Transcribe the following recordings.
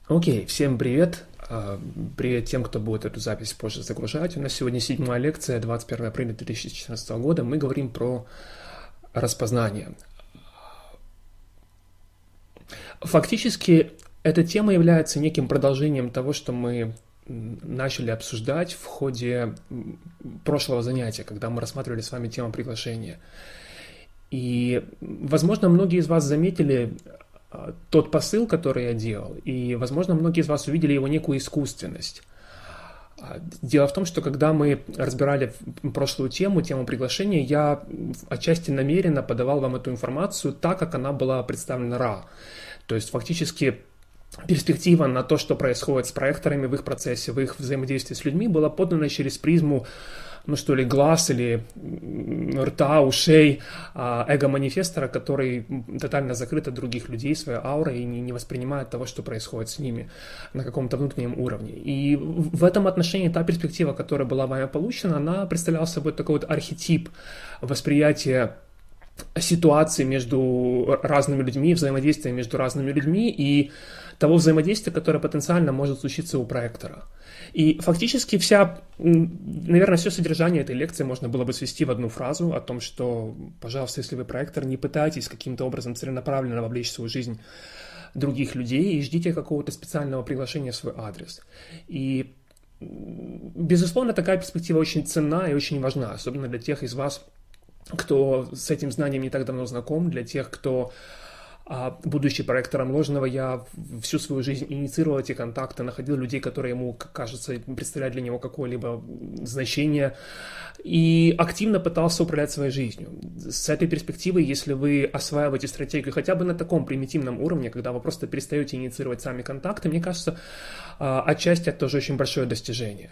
Окей, всем привет. Привет тем, кто будет эту запись позже загружать. У нас сегодня 7-я лекция, 21 апреля 2014 года. Мы говорим про распознание. Фактически, эта тема является неким продолжением того, что мы начали обсуждать в ходе прошлого занятия, когда мы рассматривали с вами тему приглашения. И, возможно, многие из вас заметили тот посыл, который я делал, и, возможно, многие из вас увидели его некую искусственность. Дело в том, что когда мы разбирали прошлую тему приглашения, я отчасти намеренно подавал вам эту информацию так, как она была представлена Ра. То есть, фактически, перспектива на то, что происходит с проекторами в их процессе, в их взаимодействии с людьми, была подана через призму, глаз или рта, ушей эго-манифестора, который тотально закрыт от других людей своей аурой и не воспринимает того, что происходит с ними на каком-то внутреннем уровне. И в этом отношении та перспектива, которая была вами получена, она представляла собой такой вот архетип восприятия ситуации между разными людьми, взаимодействия между разными людьми и того взаимодействия, которое потенциально может случиться у проектора. И фактически наверное, все содержание этой лекции можно было бы свести в одну фразу о том, что, пожалуйста, если вы проектор, не пытайтесь каким-то образом целенаправленно вовлечь в свою жизнь других людей и ждите какого-то специального приглашения в свой адрес. И, безусловно, такая перспектива очень ценна и очень важна, особенно для тех из вас, кто с этим знанием не так давно знаком, для тех, кто, будучи проектором ложного, я всю свою жизнь инициировал эти контакты, находил людей, которые ему, кажется, представляют для него какое-либо значение, и активно пытался управлять своей жизнью. С этой перспективы, если вы осваиваете стратегию хотя бы на таком примитивном уровне, когда вы просто перестаете инициировать сами контакты, мне кажется, отчасти это тоже очень большое достижение.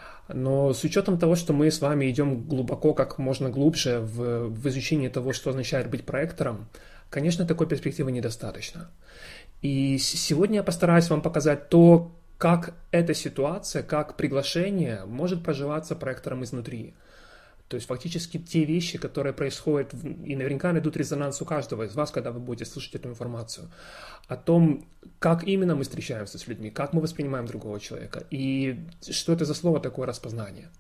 Но с учетом того, что мы с вами идем глубоко, как можно глубже в изучении того, что означает быть проектором, конечно, такой перспективы недостаточно. И сегодня я постараюсь вам показать то, как эта ситуация, как приглашение может проживаться проектором изнутри. То есть фактически те вещи, которые происходят, и наверняка найдут резонанс у каждого из вас, когда вы будете слышать эту информацию, о том, как именно мы встречаемся с людьми, как мы воспринимаем другого человека, и что это за слово такое распознание.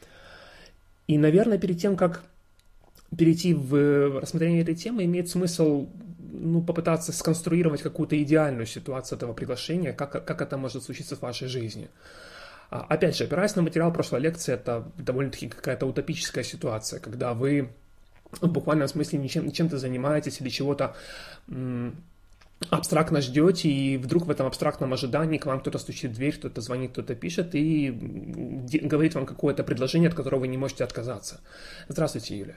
И, наверное, перед тем, как перейти в рассмотрение этой темы, имеет смысл попытаться сконструировать какую-то идеальную ситуацию этого приглашения, как это может случиться в вашей жизни. Опять же, опираясь на материал прошлой лекции, это довольно-таки какая-то утопическая ситуация, когда вы в буквальном смысле чем-то занимаетесь или чего-то абстрактно ждете, и вдруг в этом абстрактном ожидании к вам кто-то стучит в дверь, кто-то звонит, кто-то пишет и говорит вам какое-то предложение, от которого вы не можете отказаться. Здравствуйте, Юля.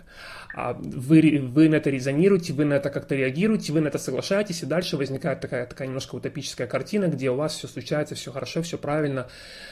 Вы на это резонируете, вы на это как-то реагируете, вы на это соглашаетесь, и дальше возникает такая немножко утопическая картина, где у вас все случается, все хорошо, все правильно,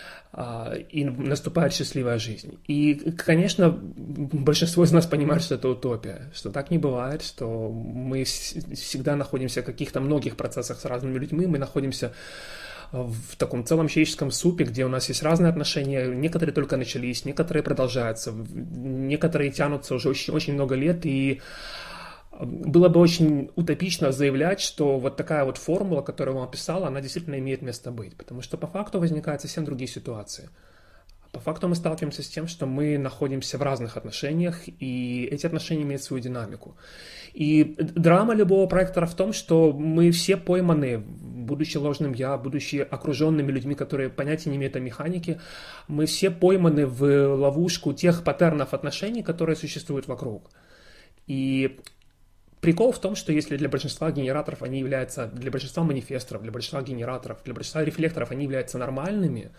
и наступает счастливая жизнь. И, конечно, большинство из нас понимает, что это утопия, что так не бывает, что мы всегда находимся в каких-то многих процессах с разными людьми, мы находимся в таком целом человеческом супе, где у нас есть разные отношения, некоторые только начались, некоторые продолжаются, некоторые тянутся уже очень, очень много лет, и было бы очень утопично заявлять, что вот такая вот формула, которую я вам описал, она действительно имеет место быть, потому что по факту возникают совсем другие ситуации. По факту мы сталкиваемся с тем, что мы находимся в разных отношениях, и эти отношения имеют свою динамику. И драма любого проектора в том, что мы все пойманы, будучи ложным я, будучи окруженными людьми, которые понятия не имеют о механике, мы все пойманы в ловушку тех паттернов отношений, которые существуют вокруг. И прикол в том, что если для большинства генераторов они являются, для большинства манифесторов, для большинства генераторов, для большинства рефлекторов они являются нормальными,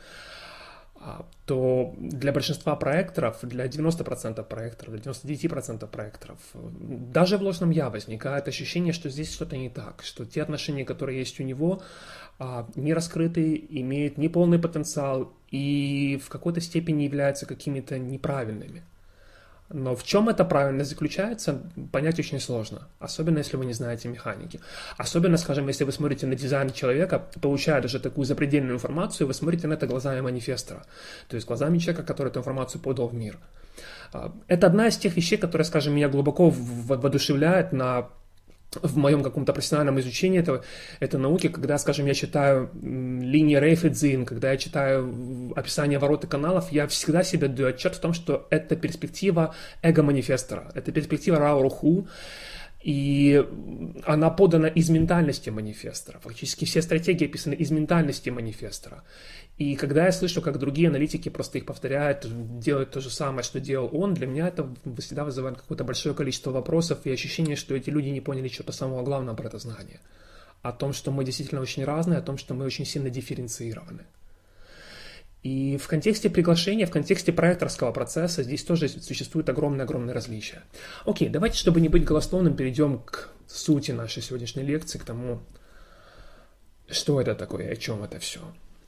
то для большинства проекторов, для 90% проекторов, для 99% проекторов, даже в ложном я возникает ощущение, что здесь что-то не так, что те отношения, которые есть у него, не раскрыты, имеют неполный потенциал и в какой-то степени являются какими-то неправильными. Но в чем эта правильность заключается, понять очень сложно, особенно если вы не знаете механики. Особенно, скажем, если вы смотрите на дизайн человека, получая даже такую запредельную информацию, вы смотрите на это глазами манифестора, то есть глазами человека, который эту информацию подал в мир. Это одна из тех вещей, которая, скажем, меня глубоко воодушевляет на в моем каком-то профессиональном изучении этой науки, когда, скажем, я читаю линии Рейфедзин, когда я читаю описание ворот и каналов, я всегда себе даю отчет в том, что это перспектива эго-манифестора, это перспектива Рао Руху, и она подана из ментальности манифестора. Фактически все стратегии описаны из ментальности манифестора. И когда я слышу, как другие аналитики просто их повторяют, делают то же самое, что делал он, для меня это всегда вызывает какое-то большое количество вопросов и ощущение, что эти люди не поняли что-то самого главного про это знание. О том, что мы действительно очень разные, о том, что мы очень сильно дифференцированы. И в контексте приглашения, в контексте проекторского процесса здесь тоже существует огромное-огромное различие. Окей, давайте, чтобы не быть голословным, перейдем к сути нашей сегодняшней лекции, к тому, что это такое и о чем это все.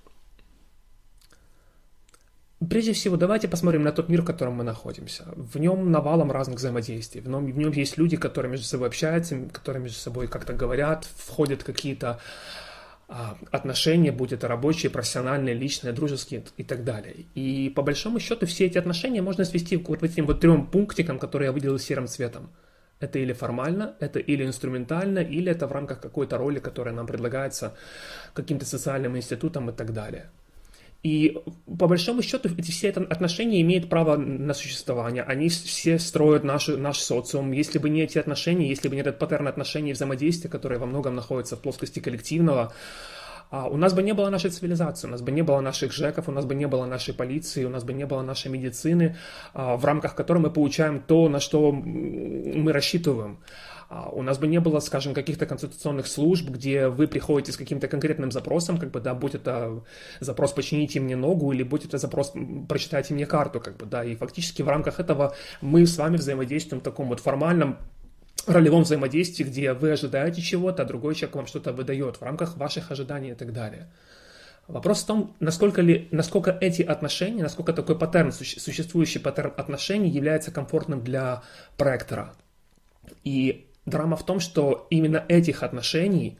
Прежде всего, давайте посмотрим на тот мир, в котором мы находимся. В нем навалом разных взаимодействий. В нем есть люди, которые между собой общаются, которые между собой как-то говорят, входят какие-то отношения, будь это рабочие, профессиональные, личные, дружеские и так далее. И по большому счету все эти отношения можно свести к вот этим вот 3 пунктикам, которые я выделил серым цветом. Это или формально, это или инструментально, или это в рамках какой-то роли, которая нам предлагается каким-то социальным институтом и так далее. И по большому счету все эти отношения имеют право на существование, они все строят наш социум. Если бы не эти отношения, если бы не этот паттерн отношений и взаимодействия, который во многом находится в плоскости коллективного, у нас бы не было нашей цивилизации, у нас бы не было наших ЖЭКов, у нас бы не было нашей полиции, у нас бы не было нашей медицины, в рамках которой мы получаем то, на что мы рассчитываем. У нас бы не было, скажем, каких-то консультационных служб, где вы приходите с каким-то конкретным запросом, как бы, да, будь это запрос «почините мне ногу» или будь это запрос «прочитайте мне карту», как бы, да, и фактически в рамках этого мы с вами взаимодействуем в таком вот формальном ролевом взаимодействии, где вы ожидаете чего-то, а другой человек вам что-то выдает в рамках ваших ожиданий и так далее. Вопрос в том, насколько эти отношения, насколько такой паттерн, существующий паттерн отношений является комфортным для проектора. И драма в том, что именно этих отношений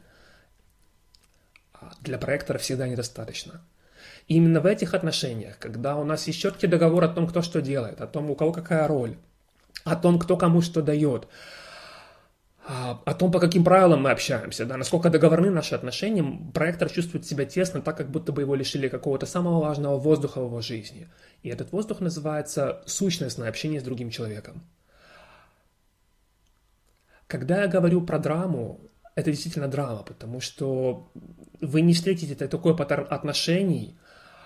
для проектора всегда недостаточно. И именно в этих отношениях, когда у нас есть четкий договор о том, кто что делает, о том, у кого какая роль, о том, кто кому что дает, о том, по каким правилам мы общаемся, да, насколько договорны наши отношения, проектор чувствует себя тесно, так как будто бы его лишили какого-то самого важного воздуха в его жизни. И этот воздух называется сущностное общение с другим человеком. Когда я говорю про драму, это действительно драма, потому что вы не встретите такой паттерн отношений,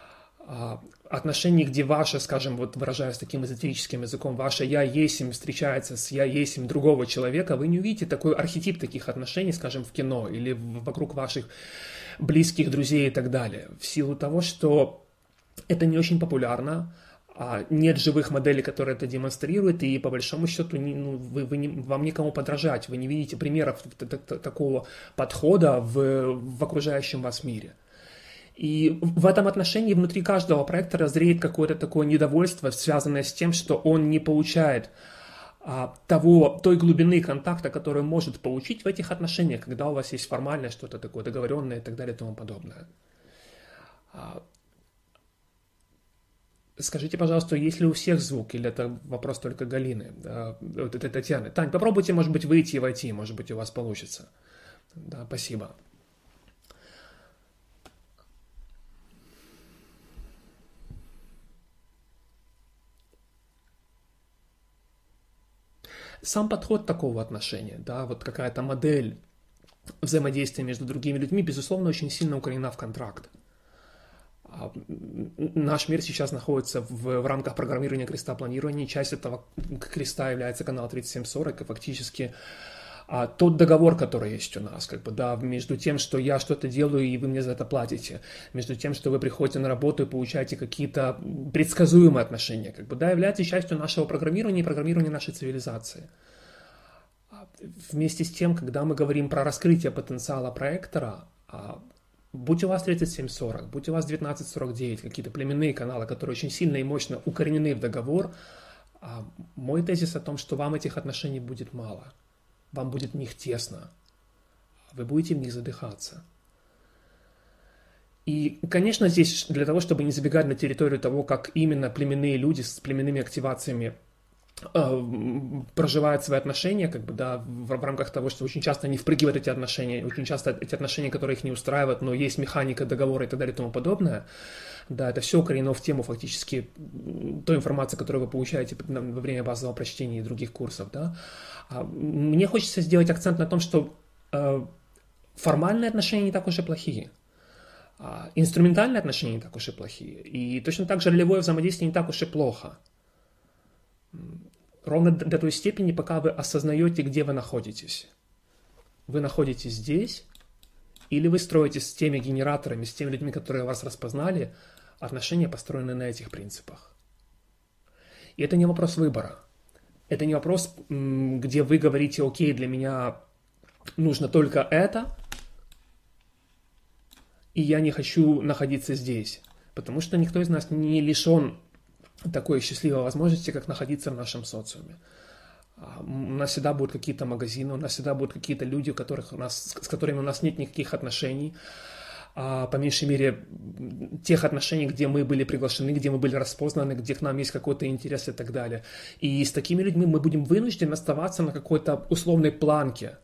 где ваше, скажем, вот выражаясь таким эзотерическим языком, ваше «я есмь» встречается с «я есмь» другого человека, вы не увидите такой архетип таких отношений, скажем, в кино или вокруг ваших близких друзей и так далее. В силу того, что это не очень популярно, нет живых моделей, которые это демонстрируют, и по большому счету вам некому подражать, вы не видите примеров такого подхода в окружающем вас мире. И в этом отношении внутри каждого проекта зреет какое-то такое недовольство, связанное с тем, что он не получает той глубины контакта, которую может получить в этих отношениях, когда у вас есть формальное что-то такое, договоренное и так далее и тому подобное. Скажите, пожалуйста, есть ли у всех звук, или это вопрос только Галины, это Татьяны? Тань, попробуйте, может быть, выйти и войти, может быть, у вас получится. Да, спасибо. Сам подход такого отношения, да, вот какая-то модель взаимодействия между другими людьми, безусловно, очень сильно укоренена в контракт. Наш мир сейчас находится в рамках программирования креста планирования. Часть этого креста является канал 3740, и фактически тот договор, который есть у нас, как бы, да, между тем, что я что-то делаю, и вы мне за это платите, между тем, что вы приходите на работу и получаете какие-то предсказуемые отношения, как бы, да, является частью нашего программирования и программирования нашей цивилизации. Вместе с тем, когда мы говорим про раскрытие потенциала проектора, будь у вас 3740, будь у вас 1949, какие-то племенные каналы, которые очень сильно и мощно укоренены в договор, мой тезис о том, что вам этих отношений будет мало. Вам будет в них тесно. Вы будете в них задыхаться. И, конечно, здесь для того, чтобы не забегать на территорию того, как именно племенные люди с племенными активациями проживает свои отношения, как бы, да, в рамках того, что очень часто они впрыгивают эти отношения, очень часто эти отношения, которые их не устраивают, но есть механика договора и так далее и тому подобное. Да, это все укоренено в тему фактически той информации, которую вы получаете во время базового прочтения и других курсов, да. Мне хочется сделать акцент на том, что формальные отношения не так уж и плохие. Инструментальные отношения не так уж и плохие. И точно так же ролевое взаимодействие не так уж и плохо. Ровно до той степени, пока вы осознаете, где вы находитесь. Вы находитесь здесь, или вы строите с теми генераторами, с теми людьми, которые вас распознали, отношения, построенные на этих принципах. И это не вопрос выбора. Это не вопрос, где вы говорите: окей, для меня нужно только это, и я не хочу находиться здесь. Потому что никто из нас не лишен такой счастливой возможности, как находиться в нашем социуме. У нас всегда будут какие-то магазины, у нас всегда будут какие-то люди, с которыми у нас нет никаких отношений. По меньшей мере, тех отношений, где мы были приглашены, где мы были распознаны, где к нам есть какой-то интерес и так далее. И с такими людьми мы будем вынуждены оставаться на какой-то условной планке.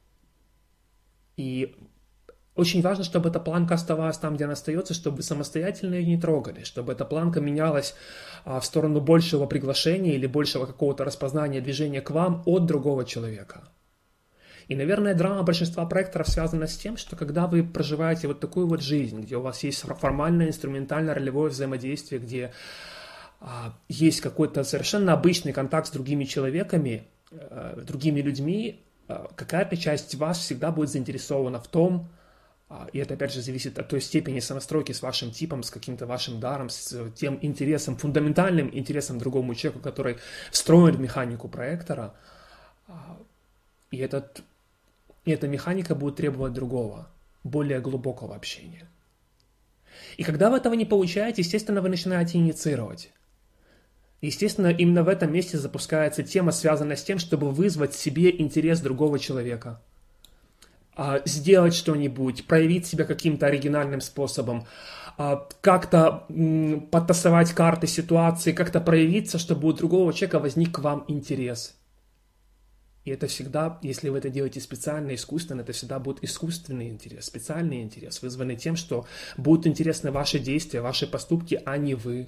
И очень важно, чтобы эта планка оставалась там, где она остается, чтобы вы самостоятельно ее не трогали, чтобы эта планка менялась в сторону большего приглашения или большего какого-то распознания движения к вам от другого человека. И, наверное, драма большинства проекторов связана с тем, что когда вы проживаете вот такую вот жизнь, где у вас есть формальное, инструментальное, ролевое взаимодействие, где есть какой-то совершенно обычный контакт с другими человеками, другими людьми, какая-то часть вас всегда будет заинтересована в том, и это, опять же, зависит от той степени сонастройки с вашим типом, с каким-то вашем даром, с тем интересом, фундаментальным интересом другому человеку, который встроен в механику проектора. И эта механика будет требовать другого, более глубокого общения. И когда вы этого не получаете, естественно, вы начинаете инициировать. Естественно, именно в этом месте запускается тема, связанная с тем, чтобы вызвать в себе интерес другого человека. Сделать что-нибудь, проявить себя каким-то оригинальным способом, как-то подтасовать карты ситуации, как-то проявиться, чтобы у другого человека возник к вам интерес. И это всегда, если вы это делаете специально, искусственно, это всегда будет искусственный интерес, специальный интерес, вызванный тем, что будут интересны ваши действия, ваши поступки, а не вы.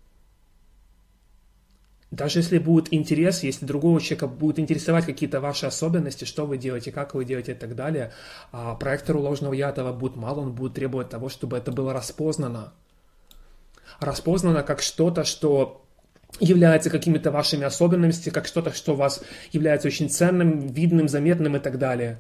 Даже если будет интерес, если другого человека будут интересовать какие-то ваши особенности, что вы делаете, как вы делаете и так далее, проектору ложного я этого будет мало, он будет требовать того, чтобы это было распознано. Распознано как что-то, что является какими-то вашими особенностями, как что-то, что у вас является очень ценным, видным, заметным и так далее.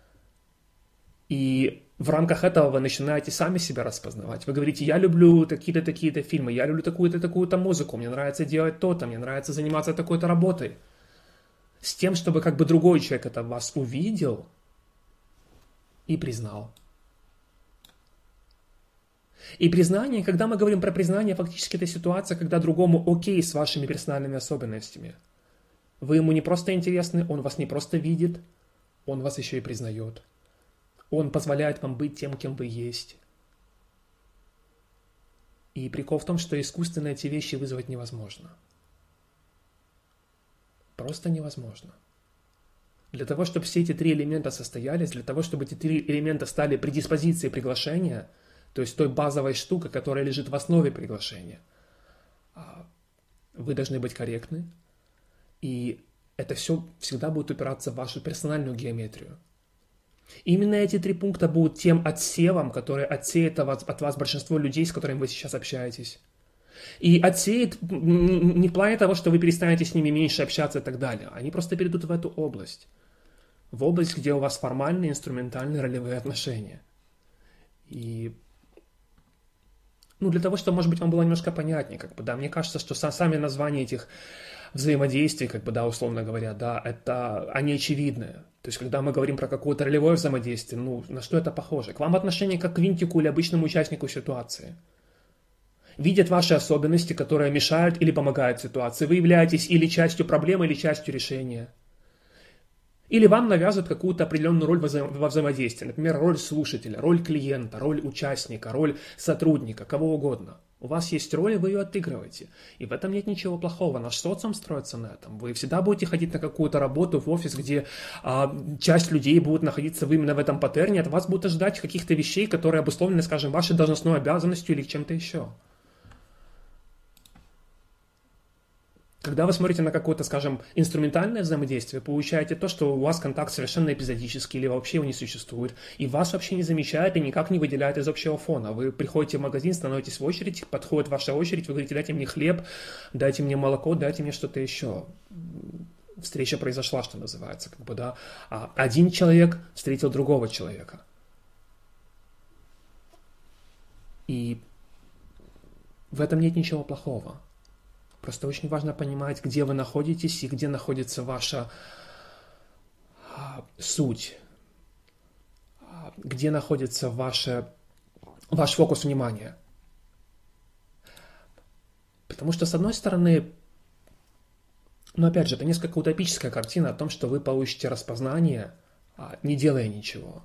И в рамках этого вы начинаете сами себя распознавать. Вы говорите: я люблю такие-то, такие-то фильмы, я люблю такую-то, такую-то музыку, мне нравится делать то-то, мне нравится заниматься такой-то работой. С тем, чтобы как бы другой человек это вас увидел и признал. И признание, когда мы говорим про признание, фактически это ситуация, когда другому окей с вашими персональными особенностями. Вы ему не просто интересны, он вас не просто видит, он вас еще и признает. Он позволяет вам быть тем, кем вы есть. И прикол в том, что искусственно эти вещи вызвать невозможно. Просто невозможно. Для того, чтобы все эти три элемента состоялись, для того, чтобы эти три элемента стали предиспозицией приглашения, то есть той базовой штукой, которая лежит в основе приглашения, вы должны быть корректны. И это все всегда будет упираться в вашу персональную геометрию. Именно эти три пункта будут тем отсевом, который отсеет от вас большинство людей, с которыми вы сейчас общаетесь. И отсеет не в плане того, что вы перестанете с ними меньше общаться и так далее. Они просто перейдут в эту область. В область, где у вас формальные, инструментальные, ролевые отношения. И для того, чтобы, может быть, вам было немножко понятнее, мне кажется, что сами названия этих взаимодействий, условно говоря, они очевидны. То есть, когда мы говорим про какое-то ролевое взаимодействие, на что это похоже? К вам отношение как к винтику или обычному участнику ситуации. Видят ваши особенности, которые мешают или помогают ситуации. Вы являетесь или частью проблемы, или частью решения. Или вам навязывают какую-то определенную роль во взаимодействии. Например, роль слушателя, роль клиента, роль участника, роль сотрудника, кого угодно. У вас есть роль, и вы ее отыгрываете. И в этом нет ничего плохого. Наш социум строится на этом. Вы всегда будете ходить на какую-то работу в офис, где часть людей будут находиться именно в этом паттерне. От вас будут ожидать каких-то вещей, которые обусловлены, скажем, вашей должностной обязанностью или чем-то еще. Когда вы смотрите на какое-то, скажем, инструментальное взаимодействие, получаете то, что у вас контакт совершенно эпизодический или вообще его не существует, и вас вообще не замечают и никак не выделяют из общего фона. Вы приходите в магазин, становитесь в очередь, подходит ваша очередь, вы говорите: дайте мне хлеб, дайте мне молоко, дайте мне что-то еще. Встреча произошла, что называется. Да? Один человек встретил другого человека. И в этом нет ничего плохого. Просто очень важно понимать, где вы находитесь и где находится ваша суть, где находится ваш фокус внимания. Потому что, с одной стороны, опять же, это несколько утопическая картина о том, что вы получите распознание, не делая ничего.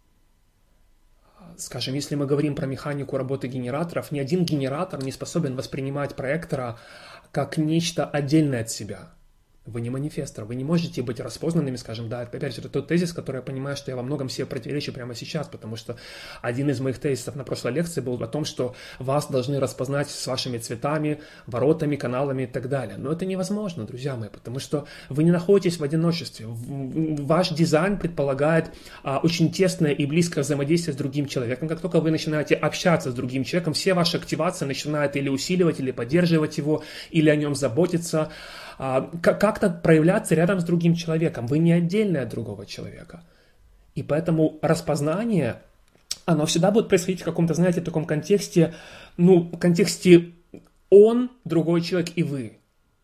Скажем, если мы говорим про механику работы генераторов, ни один генератор не способен воспринимать проектора как нечто отдельное от себя. Вы не манифестор, вы не можете быть распознанными, скажем, да, опять же, это тот тезис, который я понимаю, что я во многом себе противоречу прямо сейчас, потому что один из моих тезисов на прошлой лекции был о том, что вас должны распознать с вашими цветами, воротами, каналами и так далее. Но это невозможно, друзья мои, потому что вы не находитесь в одиночестве. Ваш дизайн предполагает очень тесное и близкое взаимодействие с другим человеком. Как только вы начинаете общаться с другим человеком, все ваши активации начинают или усиливать, или поддерживать его, или о нем заботиться, как-то проявляться рядом с другим человеком. Вы не отдельные от другого человека. И поэтому распознание, оно всегда будет происходить в каком-то, знаете, таком контексте, контексте он, другой человек и вы.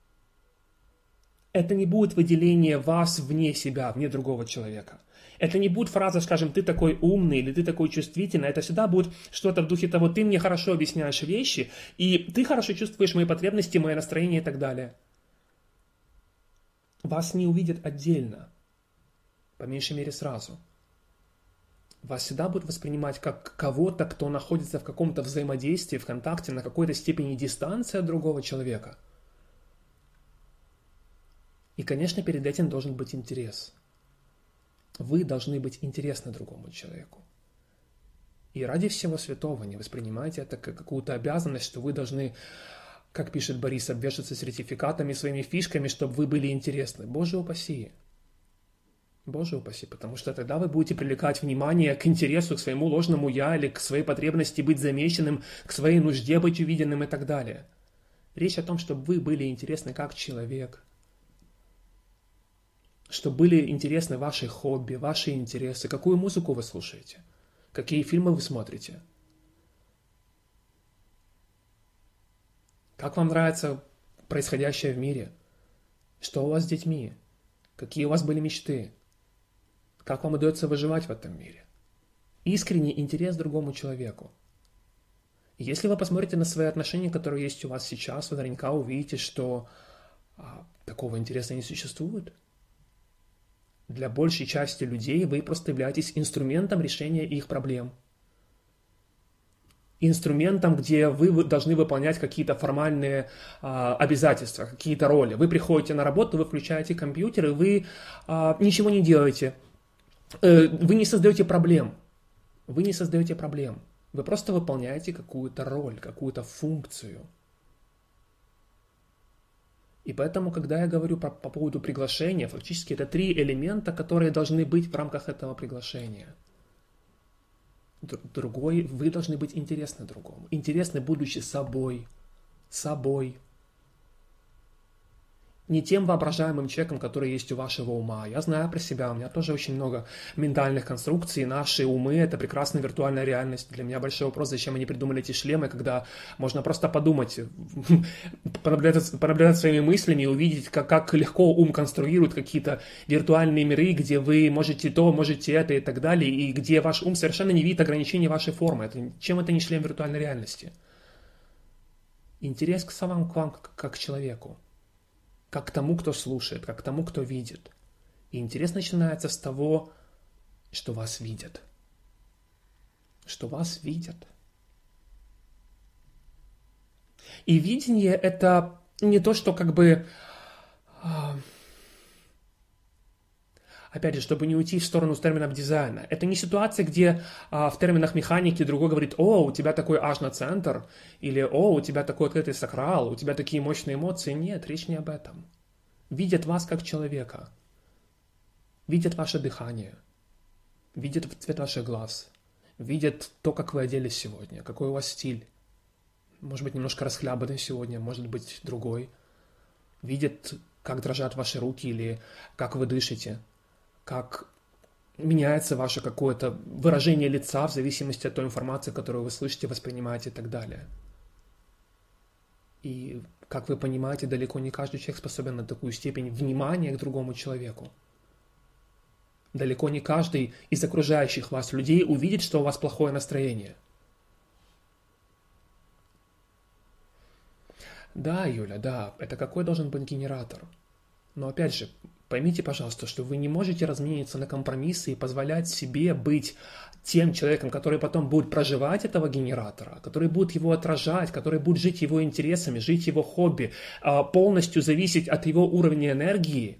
Это не будет выделение вас вне себя, вне другого человека. Это не будет фраза, скажем, ты такой умный или ты такой чувствительный. Это всегда будет что-то в духе того, ты мне хорошо объясняешь вещи, и ты хорошо чувствуешь мои потребности, мое настроение и так далее. Вас не увидят отдельно, по меньшей мере сразу. Вас всегда будут воспринимать как кого-то, кто находится в каком-то взаимодействии, в контакте, на какой-то степени дистанции от другого человека. И, конечно, перед этим должен быть интерес. Вы должны быть интересны другому человеку. И ради всего святого не воспринимайте это как какую-то обязанность, что вы должны, как пишет Борис, обвешаться сертификатами, своими фишками, чтобы вы были интересны. Боже упаси. Боже упаси, потому что тогда вы будете привлекать внимание к интересу, к своему ложному «я» или к своей потребности быть замеченным, к своей нужде быть увиденным и так далее. Речь о том, чтобы вы были интересны как человек, чтобы были интересны ваши хобби, ваши интересы, какую музыку вы слушаете, какие фильмы вы смотрите. Как вам нравится происходящее в мире? Что у вас с детьми? Какие у вас были мечты? Как вам удается выживать в этом мире? Искренний интерес к другому человеку. Если вы посмотрите на свои отношения, которые есть у вас сейчас, вы наверняка увидите, что такого интереса не существует. Для большей части людей вы просто являетесь инструментом решения их проблем. Инструментом, где вы должны выполнять какие-то формальные обязательства, какие-то роли. Вы приходите на работу, вы включаете компьютер, и вы ничего не делаете. Вы не создаете проблем. Вы не создаете проблем. Вы просто выполняете какую-то роль, какую-то функцию. И поэтому, когда я говорю по поводу приглашения, фактически это 3 элемента, которые должны быть в рамках этого приглашения. Другой, вы должны быть интересны другому. Интересны, будучи собой. Не тем воображаемым человеком, который есть у вашего ума. Я знаю про себя, у меня тоже очень много ментальных конструкций. Наши умы — это прекрасная виртуальная реальность. Для меня большой вопрос, зачем они придумали эти шлемы, когда можно просто подумать, понаблюдать своими мыслями и увидеть, как легко ум конструирует какие-то виртуальные миры, где вы можете то, можете это и так далее, и где ваш ум совершенно не видит ограничений вашей формы. Чем это не шлем виртуальной реальности? Интерес к вам как к человеку. Как к тому, кто слушает, как к тому, кто видит. И интерес начинается с того, что вас видят. Что вас видят. И видение — это не то, что как бы... Опять же, чтобы не уйти в сторону с терминов дизайна. Это не ситуация, где в терминах механики другой говорит: «О, у тебя такой ажно-центр», или «О, у тебя такой открытый сакрал, у тебя такие мощные эмоции». Нет, речь не об этом. Видят вас как человека. Видят ваше дыхание. Видят цвет ваших глаз. Видят то, как вы оделись сегодня, какой у вас стиль. Может быть, немножко расхлябанный сегодня, может быть, другой. Видят, как дрожат ваши руки или как вы дышите. Как меняется ваше какое-то выражение лица в зависимости от той информации, которую вы слышите, воспринимаете и так далее. И, как вы понимаете, далеко не каждый человек способен на такую степень внимания к другому человеку. Далеко не каждый из окружающих вас людей увидит, что у вас плохое настроение. Да, Юля, да, это какой должен быть генератор? Но опять же, поймите, пожалуйста, что вы не можете размениваться на компромиссы и позволять себе быть тем человеком, который потом будет проживать этого генератора, который будет его отражать, который будет жить его интересами, жить его хобби, полностью зависеть от его уровня энергии.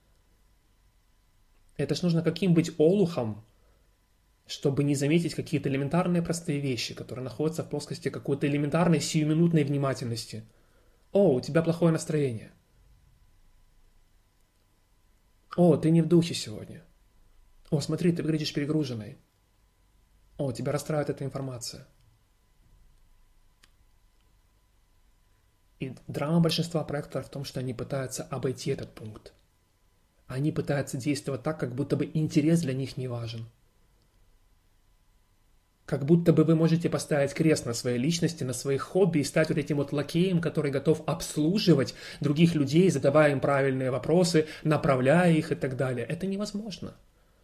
Это ж нужно каким быть олухом, чтобы не заметить какие-то элементарные простые вещи, которые находятся в плоскости какой-то элементарной сиюминутной внимательности. О, у тебя плохое настроение. О, ты не в духе сегодня. О, смотри, ты выглядишь перегруженной. О, тебя расстраивает эта информация. И драма большинства проектов в том, что они пытаются обойти этот пункт. Они пытаются действовать так, как будто бы интерес для них не важен. Как будто бы вы можете поставить крест на своей личности, на своих хобби и стать вот этим вот лакеем, который готов обслуживать других людей, задавая им правильные вопросы, направляя их и так далее. Это невозможно.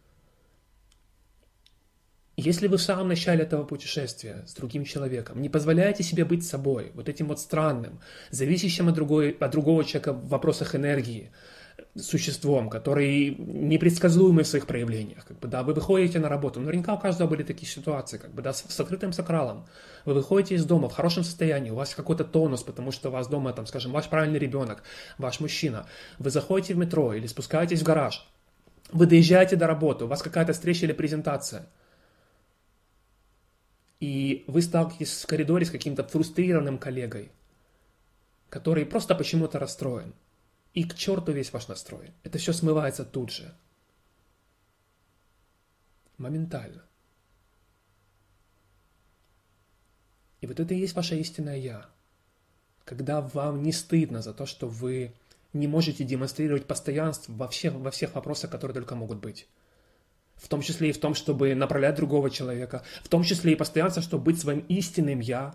Если вы в самом начале этого путешествия с другим человеком не позволяете себе быть собой, вот этим вот странным, зависящим от другого человека в вопросах энергии, существом, который непредсказуемый в своих проявлениях. Вы выходите на работу. Наверняка у каждого были такие ситуации, с открытым сакралом. Вы выходите из дома в хорошем состоянии, у вас какой-то тонус, потому что у вас дома, ваш правильный ребенок, ваш мужчина. Вы заходите в метро или спускаетесь в гараж. Вы доезжаете до работы, у вас какая-то встреча или презентация. И вы сталкиваетесь в коридоре с каким-то фрустрированным коллегой, который просто почему-то расстроен. И к черту весь ваш настрой. Это все смывается тут же. Моментально. И вот это и есть ваше истинное «Я». Когда вам не стыдно за то, что вы не можете демонстрировать постоянство во всех вопросах, которые только могут быть. В том числе и в том, чтобы направлять другого человека. В том числе и постоянство, чтобы быть своим истинным «Я».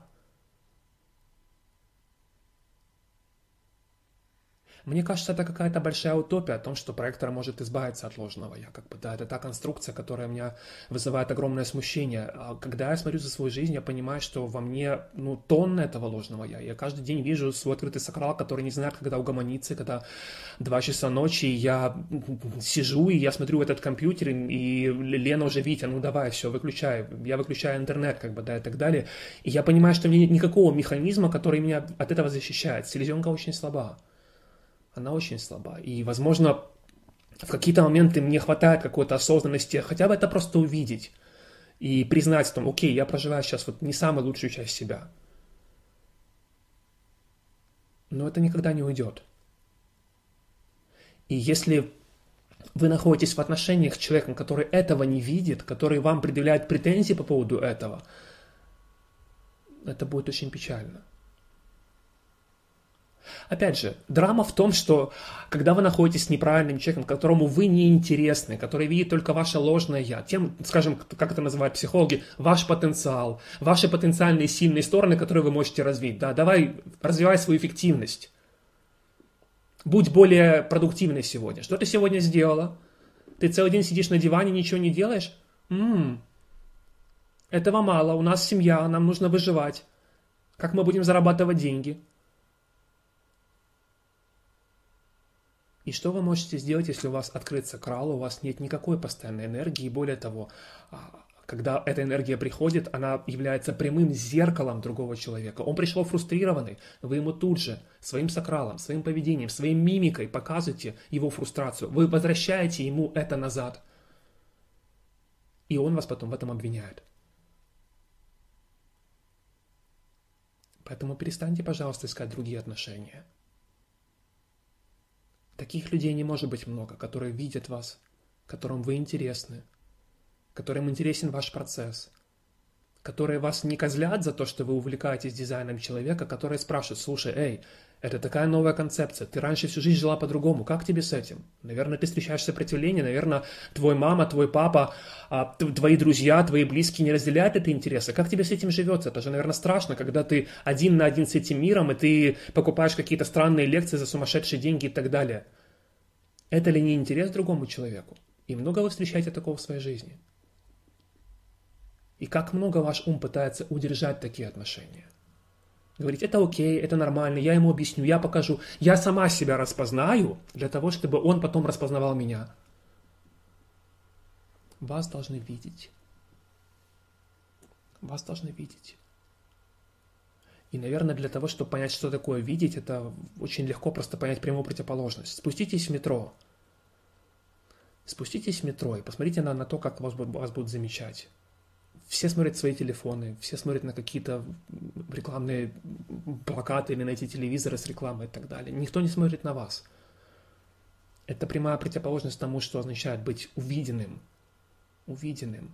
Мне кажется, это какая-то большая утопия о том, что проектор может избавиться от ложного «я». Это та конструкция, которая у меня вызывает огромное смущение. А когда я смотрю за свою жизнь, я понимаю, что во мне тонны этого ложного «я». Я каждый день вижу свой открытый сакрал, который не знает, когда угомониться, когда 2 часа ночи я сижу, и я смотрю в этот компьютер, и Лена уже: «Витя, давай, все, выключай». Я выключаю интернет, и так далее. И я понимаю, что у меня нет никакого механизма, который меня от этого защищает. Селезенка очень слаба. Она очень слаба. И, возможно, в какие-то моменты мне хватает какой-то осознанности, хотя бы это просто увидеть и признать в том: окей, я проживаю сейчас не самую лучшую часть себя. Но это никогда не уйдет. И если вы находитесь в отношениях с человеком, который этого не видит, который вам предъявляет претензии по поводу этого, это будет очень печально. Опять же, драма в том, что когда вы находитесь с неправильным человеком, которому вы не интересны, который видит только ваше ложное «я», тем, скажем, как это называют психологи, ваш потенциал, ваши потенциальные сильные стороны, которые вы можете развить. Да, давай, развивай свою эффективность. Будь более продуктивной сегодня. Что ты сегодня сделала? Ты целый день сидишь на диване, ничего не делаешь? Этого мало, у нас семья, нам нужно выживать. Как мы будем зарабатывать деньги? И что вы можете сделать, если у вас открыт сакрал, у вас нет никакой постоянной энергии, и более того, когда эта энергия приходит, она является прямым зеркалом другого человека. Он пришел фрустрированный, вы ему тут же своим сакралом, своим поведением, своей мимикой показываете его фрустрацию. Вы возвращаете ему это назад. И он вас потом в этом обвиняет. Поэтому перестаньте, пожалуйста, искать другие отношения. Таких людей не может быть много, которые видят вас, которым вы интересны, которым интересен ваш процесс, которые вас не козлят за то, что вы увлекаетесь дизайном человека, которые спрашивают: слушай, эй, это такая новая концепция, ты раньше всю жизнь жила по-другому, как тебе с этим? Наверное, ты встречаешь сопротивление, наверное, твой мама, твой папа, твои друзья, твои близкие не разделяют эти интересы. Как тебе с этим живется? Это же, наверное, страшно, когда ты один на один с этим миром, и ты покупаешь какие-то странные лекции за сумасшедшие деньги и так далее. Это ли не интерес другому человеку? И много вы встречаете такого в своей жизни? И как много ваш ум пытается удержать такие отношения? Говорить: это окей, это нормально, я ему объясню, я покажу. Я сама себя распознаю для того, чтобы он потом распознавал меня. Вас должны видеть. Вас должны видеть. И, наверное, для того, чтобы понять, что такое видеть, это очень легко просто понять прямую противоположность. Спуститесь в метро. Спуститесь в метро и посмотрите на то, как вас будут замечать. Все смотрят свои телефоны, все смотрят на какие-то рекламные плакаты или на эти телевизоры с рекламой и так далее. Никто не смотрит на вас. Это прямая противоположность тому, что означает быть увиденным. Увиденным.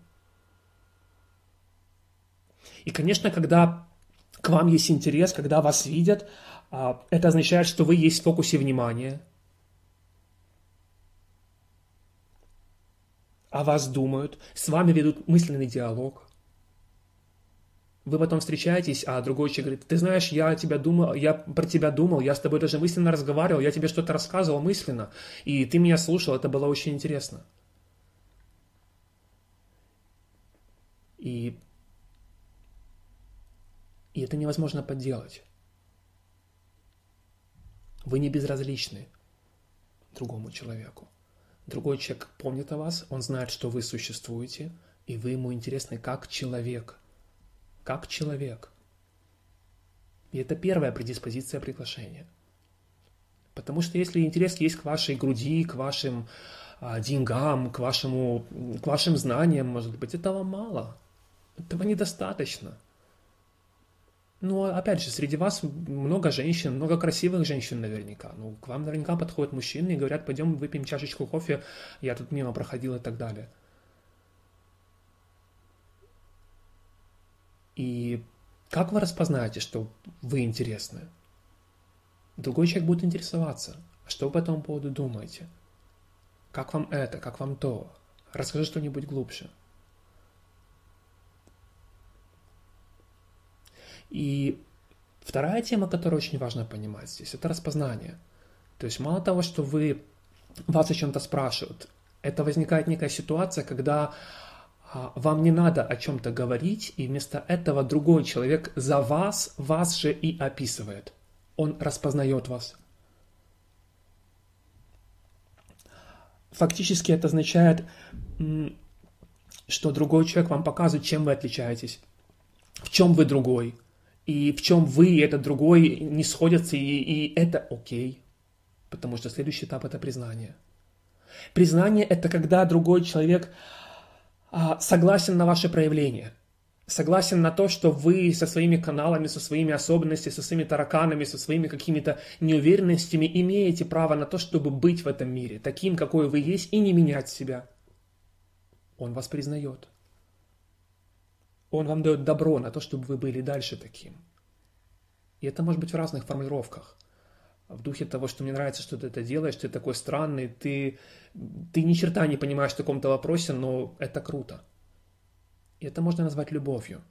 И, конечно, когда к вам есть интерес, когда вас видят, это означает, что вы есть в фокусе внимания. О вас думают, с вами ведут мысленный диалог. Вы потом встречаетесь, а другой человек говорит: ты знаешь, я про тебя думал, я с тобой даже мысленно разговаривал, я тебе что-то рассказывал мысленно, и ты меня слушал, это было очень интересно. И это невозможно подделать. Вы не безразличны другому человеку. Другой человек помнит о вас, он знает, что вы существуете, и вы ему интересны как человек. Как человек. И это первая предиспозиция приглашения. Потому что если интерес есть к вашей груди, к вашим деньгам, к вашим знаниям, может быть, этого мало. Этого недостаточно. Ну, опять же, среди вас много женщин, много красивых женщин наверняка. Ну, к вам наверняка подходят мужчины и говорят: пойдем выпьем чашечку кофе, я тут мимо проходил и так далее. И как вы распознаете, что вы интересны? Другой человек будет интересоваться. А что вы по этому поводу думаете? Как вам это? Как вам то? Расскажи что-нибудь глубже. И вторая тема, которую очень важно понимать здесь, это распознание. То есть мало того, что вас о чем-то спрашивают, это возникает некая ситуация, когда вам не надо о чем-то говорить, и вместо этого другой человек за вас же и описывает. Он распознает вас. Фактически это означает, что другой человек вам показывает, чем вы отличаетесь, в чем вы другой, и в чем вы и этот другой не сходятся, и это окей. Потому что следующий этап – это признание. Признание – это когда другой человек согласен на ваше проявление, согласен на то, что вы со своими каналами, со своими особенностями, со своими тараканами, со своими какими-то неуверенностями имеете право на то, чтобы быть в этом мире, таким, какой вы есть, и не менять себя. Он вас признает. Он вам дает добро на то, чтобы вы были дальше таким. И это может быть в разных формулировках. В духе того, что мне нравится, что ты это делаешь, ты такой странный, ты ни черта не понимаешь в таком-то вопросе, но это круто. И это можно назвать любовью.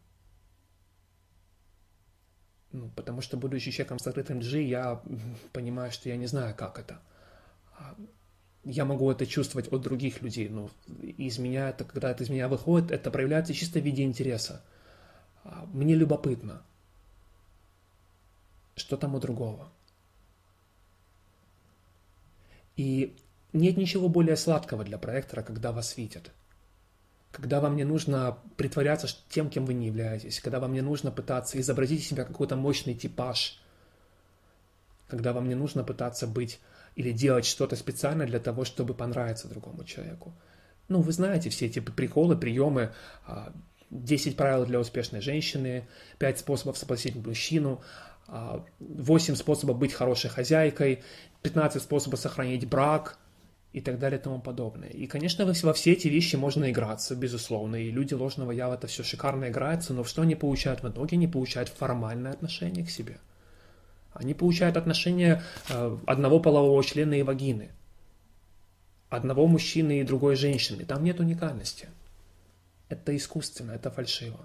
Потому что, будучи человеком с открытым G, я понимаю, что я не знаю, как это. Я могу это чувствовать от других людей, но когда это из меня выходит, это проявляется чисто в виде интереса. Мне любопытно, что там у другого. И нет ничего более сладкого для проектора, когда вас видят. Когда вам не нужно притворяться тем, кем вы не являетесь. Когда вам не нужно пытаться изобразить из себя какой-то мощный типаж. Когда вам не нужно пытаться быть или делать что-то специально для того, чтобы понравиться другому человеку. Ну, вы знаете все эти приколы, приемы. 10 правил для успешной женщины, 5 способов соблазнить мужчину, 8 способов быть хорошей хозяйкой, 15 способов сохранить брак и так далее и тому подобное. И, конечно, во все эти вещи можно играться, безусловно, и люди ложного я в это все шикарно играются, но что они получают в итоге? Они получают формальное отношение к себе. Они получают отношение одного полового члена и вагины, одного мужчины и другой женщины. Там нет уникальности. Это искусственно, это фальшиво.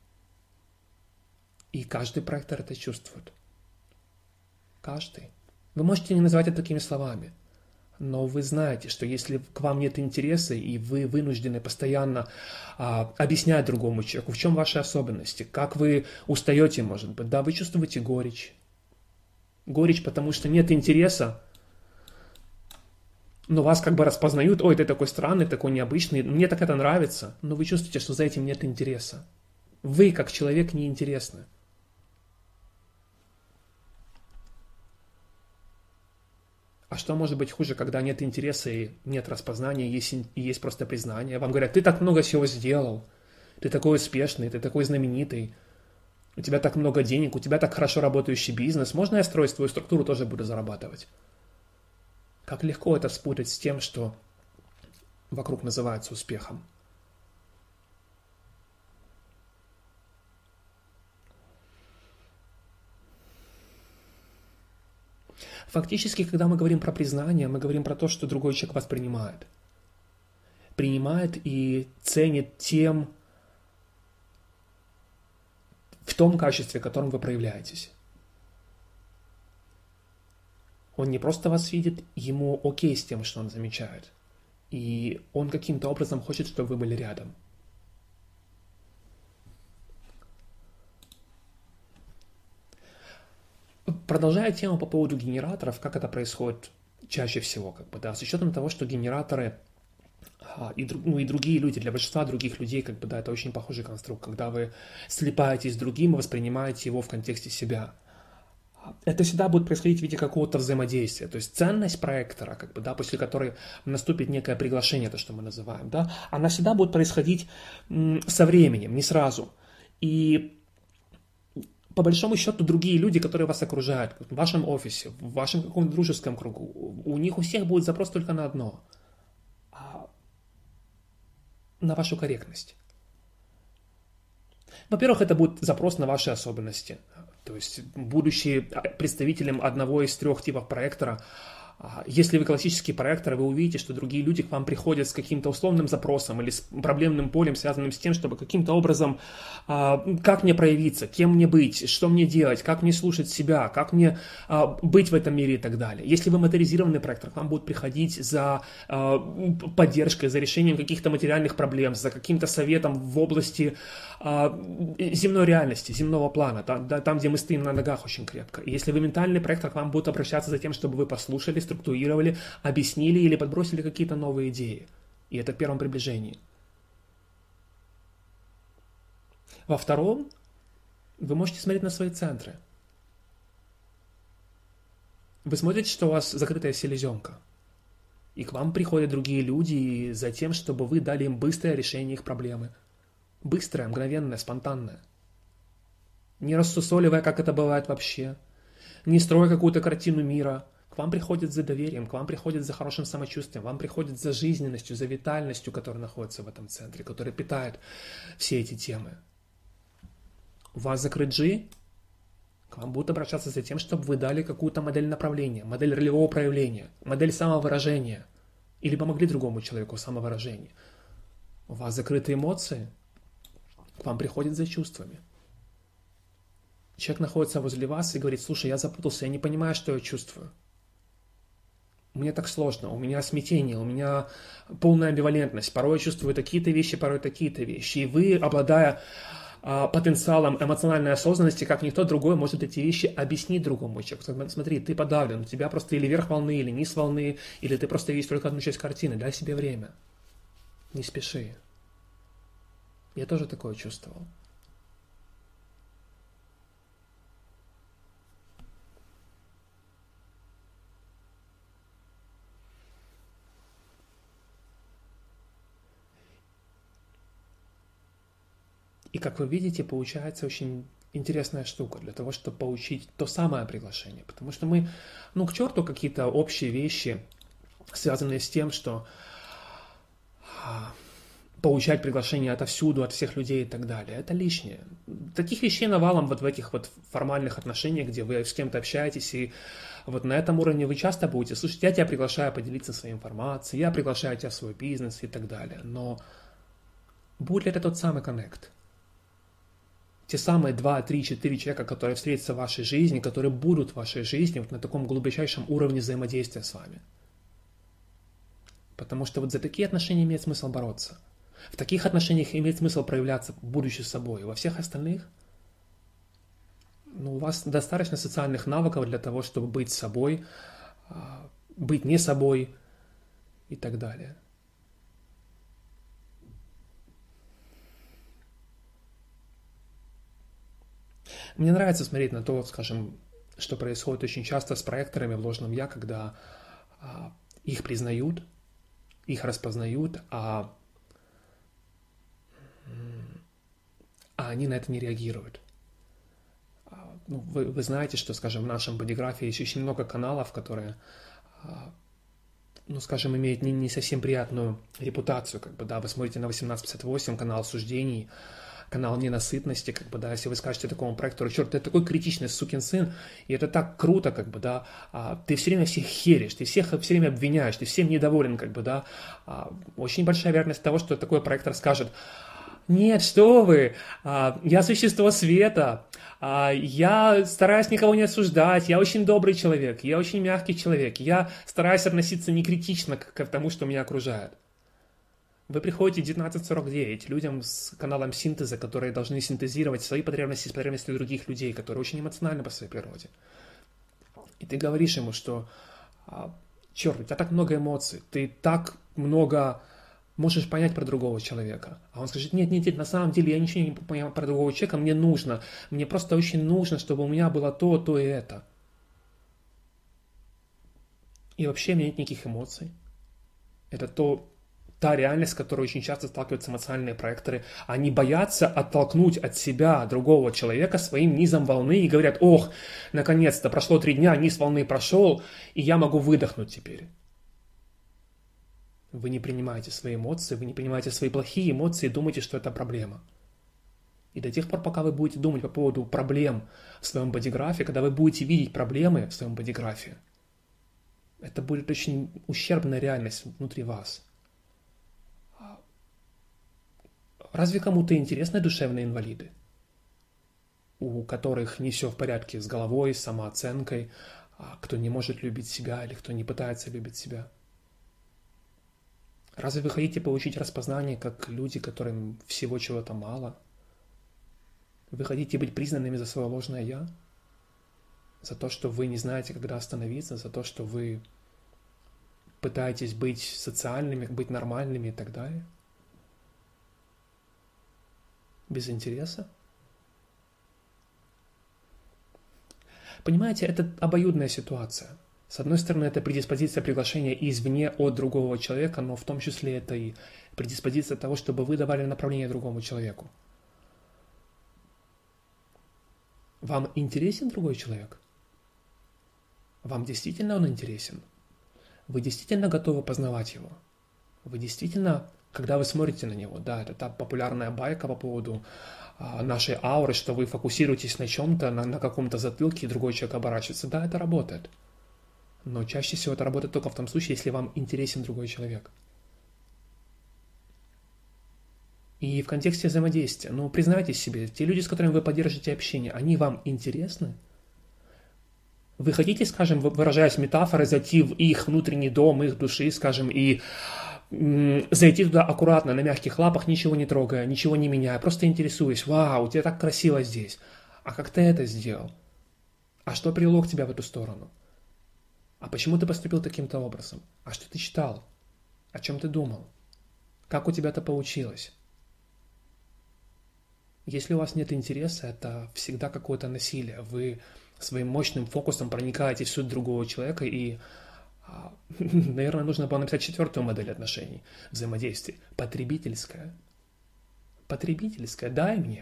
И каждый проектор это чувствует. Каждый. Вы можете не называть это такими словами, но вы знаете, что если к вам нет интереса, и вы вынуждены постоянно объяснять другому человеку, в чем ваши особенности, как вы устаете, может быть, да, вы чувствуете горечь. Горечь, потому что нет интереса, но вас как бы распознают, ой, ты такой странный, такой необычный, мне так это нравится, но вы чувствуете, что за этим нет интереса. Вы, как человек, неинтересны. А что может быть хуже, когда нет интереса и нет распознания, есть просто признание? Вам говорят, ты так много всего сделал, ты такой успешный, ты такой знаменитый, у тебя так много денег, у тебя так хорошо работающий бизнес, можно я строить твою структуру, тоже буду зарабатывать? Как легко это спутать с тем, что вокруг называется успехом. Фактически, когда мы говорим про признание, мы говорим про то, что другой человек вас принимает. Принимает и ценит в том качестве, в котором вы проявляетесь. Он не просто вас видит, ему окей с тем, что он замечает. И он каким-то образом хочет, чтобы вы были рядом. Продолжая тему по поводу генераторов, как это происходит чаще всего, с учетом того, что генераторы и другие люди, для большинства других людей, это очень похожий конструкт, когда вы слипаетесь с другим и воспринимаете его в контексте себя. Это всегда будет происходить в виде какого-то взаимодействия. То есть ценность проектора, после которой наступит некое приглашение, то, что мы называем, она всегда будет происходить со временем, не сразу. И по большому счету другие люди, которые вас окружают, в вашем офисе, в вашем каком-то дружеском кругу, у них у всех будет запрос только на одно. На вашу корректность. Во-первых, это будет запрос на ваши особенности. То есть, будучи представителем одного из 3 типов проектора, если вы классический проектор, вы увидите, что другие люди к вам приходят с каким-то условным запросом или с проблемным полем, связанным с тем, чтобы каким-то образом, как мне проявиться, кем мне быть, что мне делать, как мне слушать себя, как мне быть в этом мире и так далее. Если вы моторизированный проектор, к вам будут приходить за поддержкой, за решением каких-то материальных проблем, за каким-то советом в области земной реальности, земного плана, там, где мы стоим на ногах очень крепко. И если вы ментальный проектор, к вам будут обращаться за тем, чтобы вы послушали, структурировали, объяснили или подбросили какие-то новые идеи. И это в первом приближении. Во втором, вы можете смотреть на свои центры. Вы смотрите, что у вас закрытая селезенка. И к вам приходят другие люди за тем, чтобы вы дали им быстрое решение их проблемы. Быстрое, мгновенное, спонтанное. Не рассусоливая, как это бывает вообще. Не строя какую-то картину мира. К вам приходят за доверием, к вам приходят за хорошим самочувствием, вам приходят за жизненностью, за витальностью, которая находится в этом центре, которая питает все эти темы. У вас закрыт G, к вам будут обращаться за тем, чтобы вы дали какую-то модель направления, модель ролевого проявления, модель самовыражения, или помогли другому человеку в самовыражении. У вас закрыты эмоции, к вам приходят за чувствами. Человек находится возле вас и говорит, слушай, я запутался, я не понимаю, что я чувствую. Мне так сложно, у меня смятение, у меня полная амбивалентность. Порой я чувствую такие-то вещи, порой такие-то вещи. И вы, обладая потенциалом эмоциональной осознанности, как никто другой может эти вещи объяснить другому человеку. Смотри, ты подавлен, у тебя просто или верх волны, или низ волны, или ты просто видишь только одну часть картины. Дай себе время. Не спеши. Я тоже такое чувствовал. И, как вы видите, получается очень интересная штука для того, чтобы получить то самое приглашение. Потому что мы, к черту какие-то общие вещи, связанные с тем, что получать приглашение отовсюду, от всех людей и так далее. Это лишнее. Таких вещей навалом вот в этих вот формальных отношениях, где вы с кем-то общаетесь, и вот на этом уровне вы часто будете слушать: я тебя приглашаю поделиться своей информацией, я приглашаю тебя в свой бизнес и так далее. Но будет ли это тот самый коннект? Те самые 2, 3, 4 человека, которые встретятся в вашей жизни, которые будут в вашей жизни вот на таком глубочайшем уровне взаимодействия с вами. Потому что вот за такие отношения имеет смысл бороться. В таких отношениях имеет смысл проявляться, будучи собой. Во всех остальных, у вас достаточно социальных навыков для того, чтобы быть собой, быть не собой и так далее. Мне нравится смотреть на то, скажем, что происходит очень часто с проекторами в ложном «я», когда их признают, их распознают, а они на это не реагируют. Вы знаете, что, скажем, в нашем бодиграфе есть очень много каналов, которые, скажем, имеют не совсем приятную репутацию. Вы смотрите на 1858, канал суждений, канал ненасытности, если вы скажете такому проектору: черт, ты такой критичный сукин сын, и это так круто, ты все время всех херишь, ты всех все время обвиняешь, ты всем недоволен, очень большая вероятность того, что такой проектор скажет: нет, что вы, я существо света, я стараюсь никого не осуждать, я очень добрый человек, я очень мягкий человек, я стараюсь относиться не критично к тому, что меня окружает. Вы приходите в 1949 людям с каналом синтеза, которые должны синтезировать свои потребности с потребностями других людей, которые очень эмоциональны по своей природе. И ты говоришь ему, что черт, у тебя так много эмоций, ты так много можешь понять про другого человека. А он скажет: нет, на самом деле я ничего не понимаю про другого человека, мне просто очень нужно, чтобы у меня было то и это. И вообще у меня нет никаких эмоций. Это та реальность, с которой очень часто сталкиваются эмоциональные проекторы. Они боятся оттолкнуть от себя другого человека своим низом волны и говорят: ох, наконец-то прошло 3 дня, низ волны прошел, и я могу выдохнуть теперь. Вы не принимаете свои эмоции, вы не принимаете свои плохие эмоции и думаете, что это проблема. И до тех пор, пока вы будете думать по поводу проблем в своем бодиграфе, когда вы будете видеть проблемы в своем бодиграфе, это будет очень ущербная реальность внутри вас. Разве кому-то интересны душевные инвалиды, у которых не все в порядке с головой, с самооценкой, кто не может любить себя или кто не пытается любить себя? Разве вы хотите получить распознание, как люди, которым всего чего-то мало? Вы хотите быть признанными за свое ложное «я»? За то, что вы не знаете, когда остановиться, за то, что вы пытаетесь быть социальными, быть нормальными и так далее? Без интереса? Понимаете, это обоюдная ситуация. С одной стороны, это предиспозиция приглашения извне от другого человека, но в том числе это и предиспозиция того, чтобы вы давали направление другому человеку. Вам интересен другой человек? Вам действительно он интересен? Вы действительно готовы познавать его? Вы действительно, когда вы смотрите на него, да, это та популярная байка по поводу нашей ауры, что вы фокусируетесь на чем-то, на каком-то затылке, и другой человек оборачивается. Да, это работает. Но чаще всего это работает только в том случае, если вам интересен другой человек. И в контексте взаимодействия, признайтесь себе, те люди, с которыми вы поддержите общение, они вам интересны? Вы хотите, скажем, выражаясь метафорой, зайти в их внутренний дом, их души, скажем, и зайти туда аккуратно, на мягких лапах, ничего не трогая, ничего не меняя, просто интересуюсь, вау, у тебя так красиво здесь, а как ты это сделал? А что привело к тебя в эту сторону? А почему ты поступил таким-то образом? А что ты читал? О чем ты думал? Как у тебя это получилось? Если у вас нет интереса, это всегда какое-то насилие. Вы своим мощным фокусом проникаете в суть другого человека и, наверное, нужно было написать 4-ю модель отношений, взаимодействия. Потребительская. Потребительская. Дай мне.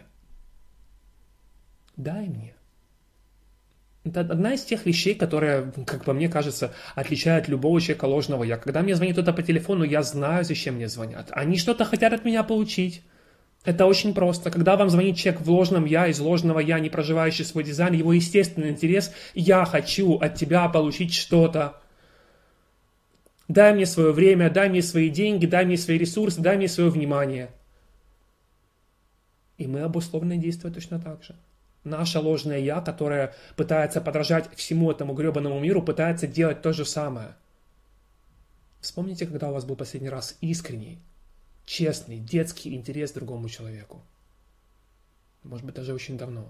Дай мне. Это одна из тех вещей, которая, как по мне кажется, отличает любого человека ложного я. Когда мне звонит кто-то по телефону, я знаю, зачем мне звонят. Они что-то хотят от меня получить. Это очень просто. Когда вам звонит человек в ложном я, из ложного я, не проживающий свой дизайн, его естественный интерес, я хочу от тебя получить что-то. Дай мне свое время, дай мне свои деньги, дай мне свои ресурсы, дай мне свое внимание. И мы обусловлены действовать точно так же. Наше ложное я, которое пытается подражать всему этому гребаному миру, пытается делать то же самое. Вспомните, когда у вас был последний раз искренний, честный, детский интерес к другому человеку. Может быть, даже очень давно.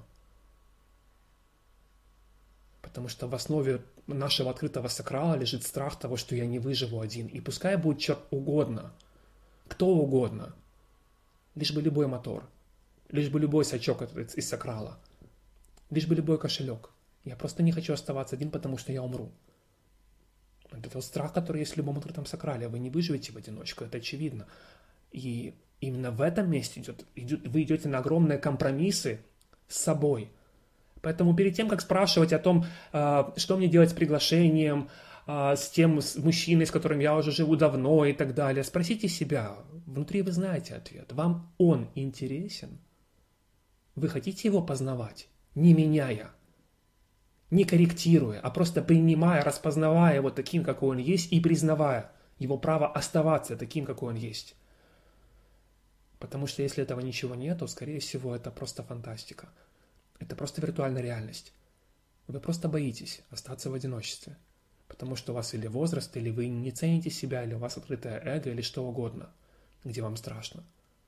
Потому что в основе нашего открытого сакрала лежит страх того, что я не выживу один. И пускай будет черт угодно, кто угодно, лишь бы любой мотор, лишь бы любой сачок из сакрала, лишь бы любой кошелек. Я просто не хочу оставаться один, потому что я умру. Это тот страх, который есть в любом открытом сакрале. Вы не выживете в одиночку, это очевидно. И именно в этом месте вы идете на огромные компромиссы с собой. Поэтому перед тем, как спрашивать о том, что мне делать с приглашением, с тем с мужчиной, с которым я уже живу давно и так далее, спросите себя, внутри вы знаете ответ. Вам он интересен? Вы хотите его познавать, не меняя, не корректируя, а просто принимая, распознавая его таким, какой он есть, и признавая его право оставаться таким, какой он есть. Потому что если этого ничего нет, то, скорее всего, это просто фантастика. Это просто виртуальная реальность. Вы просто боитесь остаться в одиночестве. Потому что у вас или возраст, или вы не цените себя, или у вас открытое эго, или что угодно, где вам страшно.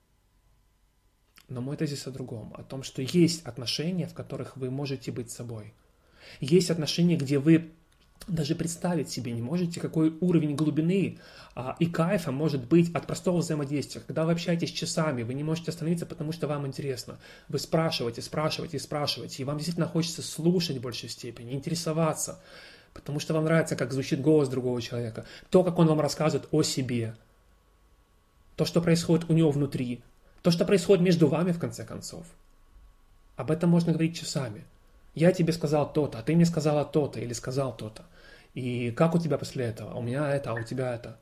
Но мой тезис о другом. О том, что есть отношения, в которых вы можете быть собой. Есть отношения, где вы даже представить себе не можете, какой уровень глубины и кайфа может быть от простого взаимодействия. Когда вы общаетесь часами, вы не можете остановиться, потому что вам интересно. Вы спрашиваете, и вам действительно хочется слушать в большей степени, интересоваться, потому что вам нравится, как звучит голос другого человека, то, как он вам рассказывает о себе, то, что происходит у него внутри, то, что происходит между вами, в конце концов. Об этом можно говорить часами. Я тебе сказал то-то, а ты мне сказала то-то или сказал то-то. И как у тебя после этого? У меня это, а у тебя это.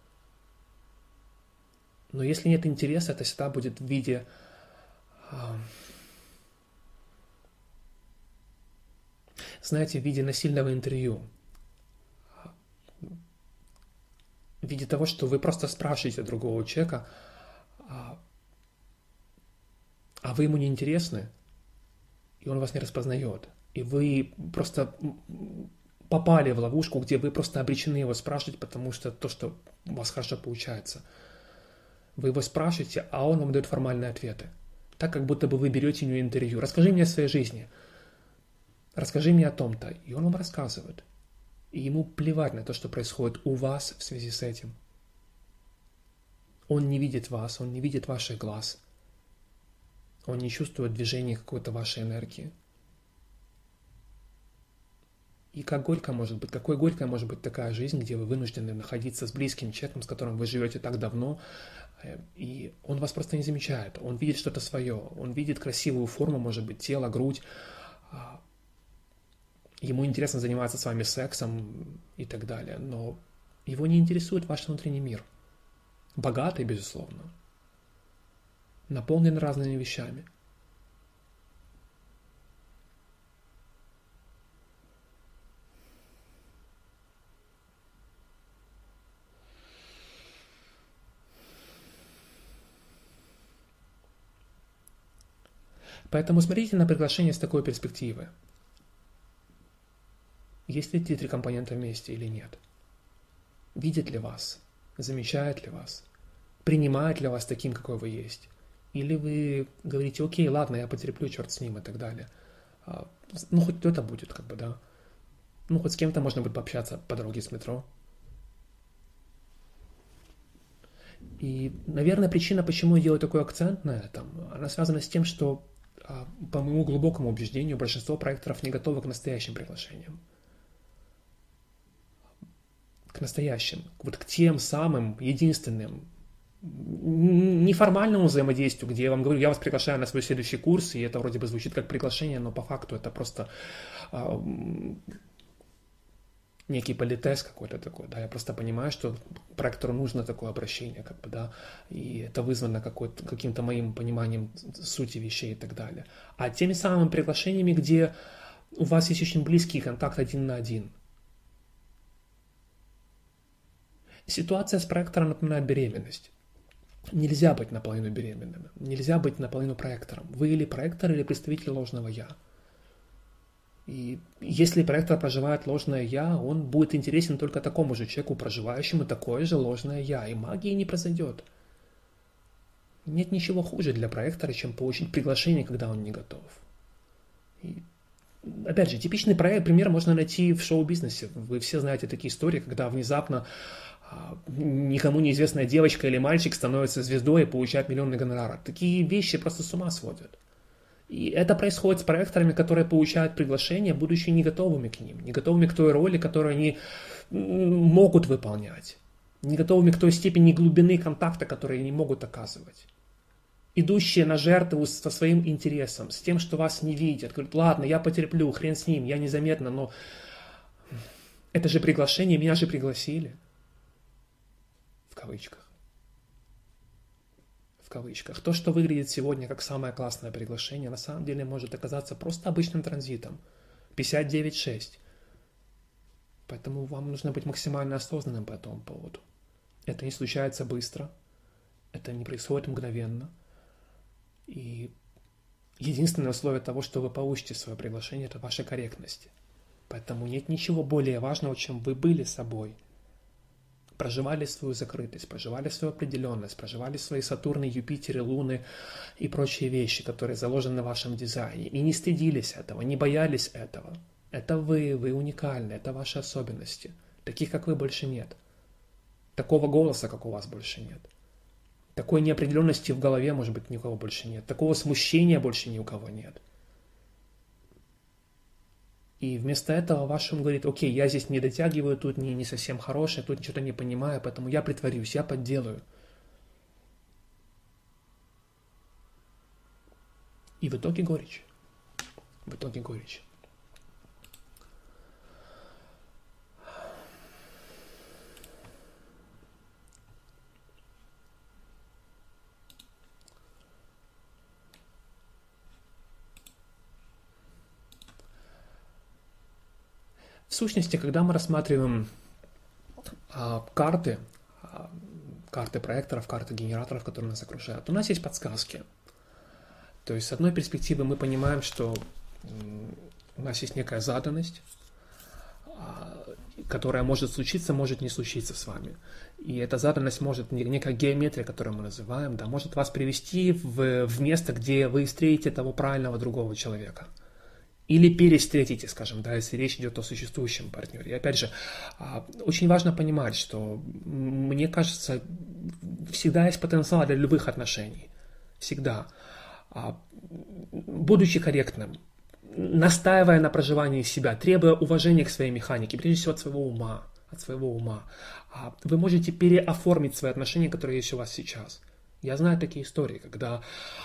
Но если нет интереса, это всегда будет в виде знаете, в виде насильного интервью. В виде того, что вы просто спрашиваете другого человека, а вы ему не интересны, и он вас не распознает. И вы просто попали в ловушку, где вы просто обречены его спрашивать, потому что то, что у вас хорошо получается. Вы его спрашиваете, а он вам дает формальные ответы. Так, как будто бы вы берете у него интервью. Расскажи мне о своей жизни. Расскажи мне о том-то. И он вам рассказывает. И ему плевать на то, что происходит у вас в связи с этим. Он не видит вас, он не видит ваших глаз. Он не чувствует движения какой-то вашей энергии. И как горько может быть, какой горькая может быть такая жизнь, где вы вынуждены находиться с близким человеком, с которым вы живете так давно, и он вас просто не замечает. Он видит что-то свое, он видит красивую форму, может быть, тело, грудь. Ему интересно заниматься с вами сексом и так далее, но его не интересует ваш внутренний мир. Богатый, безусловно, наполнен разными вещами. Поэтому смотрите на приглашение с такой перспективы. Есть ли эти три компонента вместе или нет? Видит ли вас? замечает ли вас, принимает ли вас таким, какой вы есть. Или вы говорите, окей, ладно, я потерплю, черт с ним и так далее. Ну, хоть кто-то будет, как бы, да. Ну, хоть с кем-то можно будет пообщаться по дороге с метро. И, наверное, причина, почему я делаю такой акцент на этом, она связана с тем, что, по моему глубокому убеждению, большинство проекторов не готовы к настоящим приглашениям. К настоящим, вот к тем самым единственным, неформальному взаимодействию, где я вам говорю, я вас приглашаю на свой следующий курс, и это вроде бы звучит как приглашение, но по факту это просто некий политез какой-то такой, да, я просто понимаю, что проектору нужно такое обращение, как бы, да, и это вызвано каким-то моим пониманием сути вещей и так далее. А теми самыми приглашениями, где у вас есть очень близкий контакт один на один. Ситуация с проектором напоминает беременность. Нельзя быть наполовину беременным, нельзя быть наполовину проектором. Вы или проектор, или представитель ложного «я». И если проектор проживает ложное «я», он будет интересен только такому же человеку, проживающему такое же ложное «я», и магии не произойдет. Нет ничего хуже для проектора, чем получить приглашение, когда он не готов. И, опять же, типичный пример можно найти в шоу-бизнесе. Вы все знаете такие истории, когда внезапно никому неизвестная девочка или мальчик становится звездой и получает миллионный гонорар. Такие вещи просто с ума сводят. И это происходит с проекторами, которые получают приглашения, будучи не готовыми к ним, не готовыми к той роли, которую они могут выполнять, не готовыми к той степени глубины контакта, которые они могут оказывать. Идущие на жертву со своим интересом, с тем, что вас не видят. Говорят, ладно, я потерплю, хрен с ним, я незаметно, но это же приглашение, меня же пригласили. В кавычках. В кавычках. То, что выглядит сегодня как самое классное приглашение, на самом деле может оказаться просто обычным транзитом. 59.6. Поэтому вам нужно быть максимально осознанным по этому поводу. Это не случается быстро. Это не происходит мгновенно. И единственное условие того, что вы получите свое приглашение, это ваша корректность. Поэтому нет ничего более важного, чем вы были собой. Проживали свою закрытость, проживали свою определенность, проживали свои Сатурны, Юпитеры, Луны и прочие вещи, которые заложены в вашем дизайне. И не стыдились этого, не боялись этого. Это вы уникальны, это ваши особенности. Таких, как вы, больше нет. Такого голоса, как у вас, больше нет. Такой неопределенности в голове, может быть, ни у кого больше нет. Такого смущения больше ни у кого нет. И вместо этого вашему говорит, окей, я здесь не дотягиваю, тут не совсем хороший, тут что-то не понимаю, поэтому я притворюсь, я подделаю. И в итоге горечь. В итоге горечь. В сущности, когда мы рассматриваем карты проекторов, карты генераторов, которые нас окружают, у нас есть подсказки. То есть, с одной перспективы мы понимаем, что у нас есть некая заданность, которая может случиться, может не случиться с вами. И эта заданность может, некая геометрия, которую мы называем, да, может вас привести в место, где вы встретите того правильного другого человека. Или перевстретите, скажем, да, если речь идет о существующем партнере. И опять же, очень важно понимать, что, мне кажется, всегда есть потенциал для любых отношений. Всегда. Будучи корректным, настаивая на проживании себя, требуя уважения к своей механике, прежде всего от своего ума, вы можете переоформить свои отношения, которые есть у вас сейчас. Я знаю такие истории, когда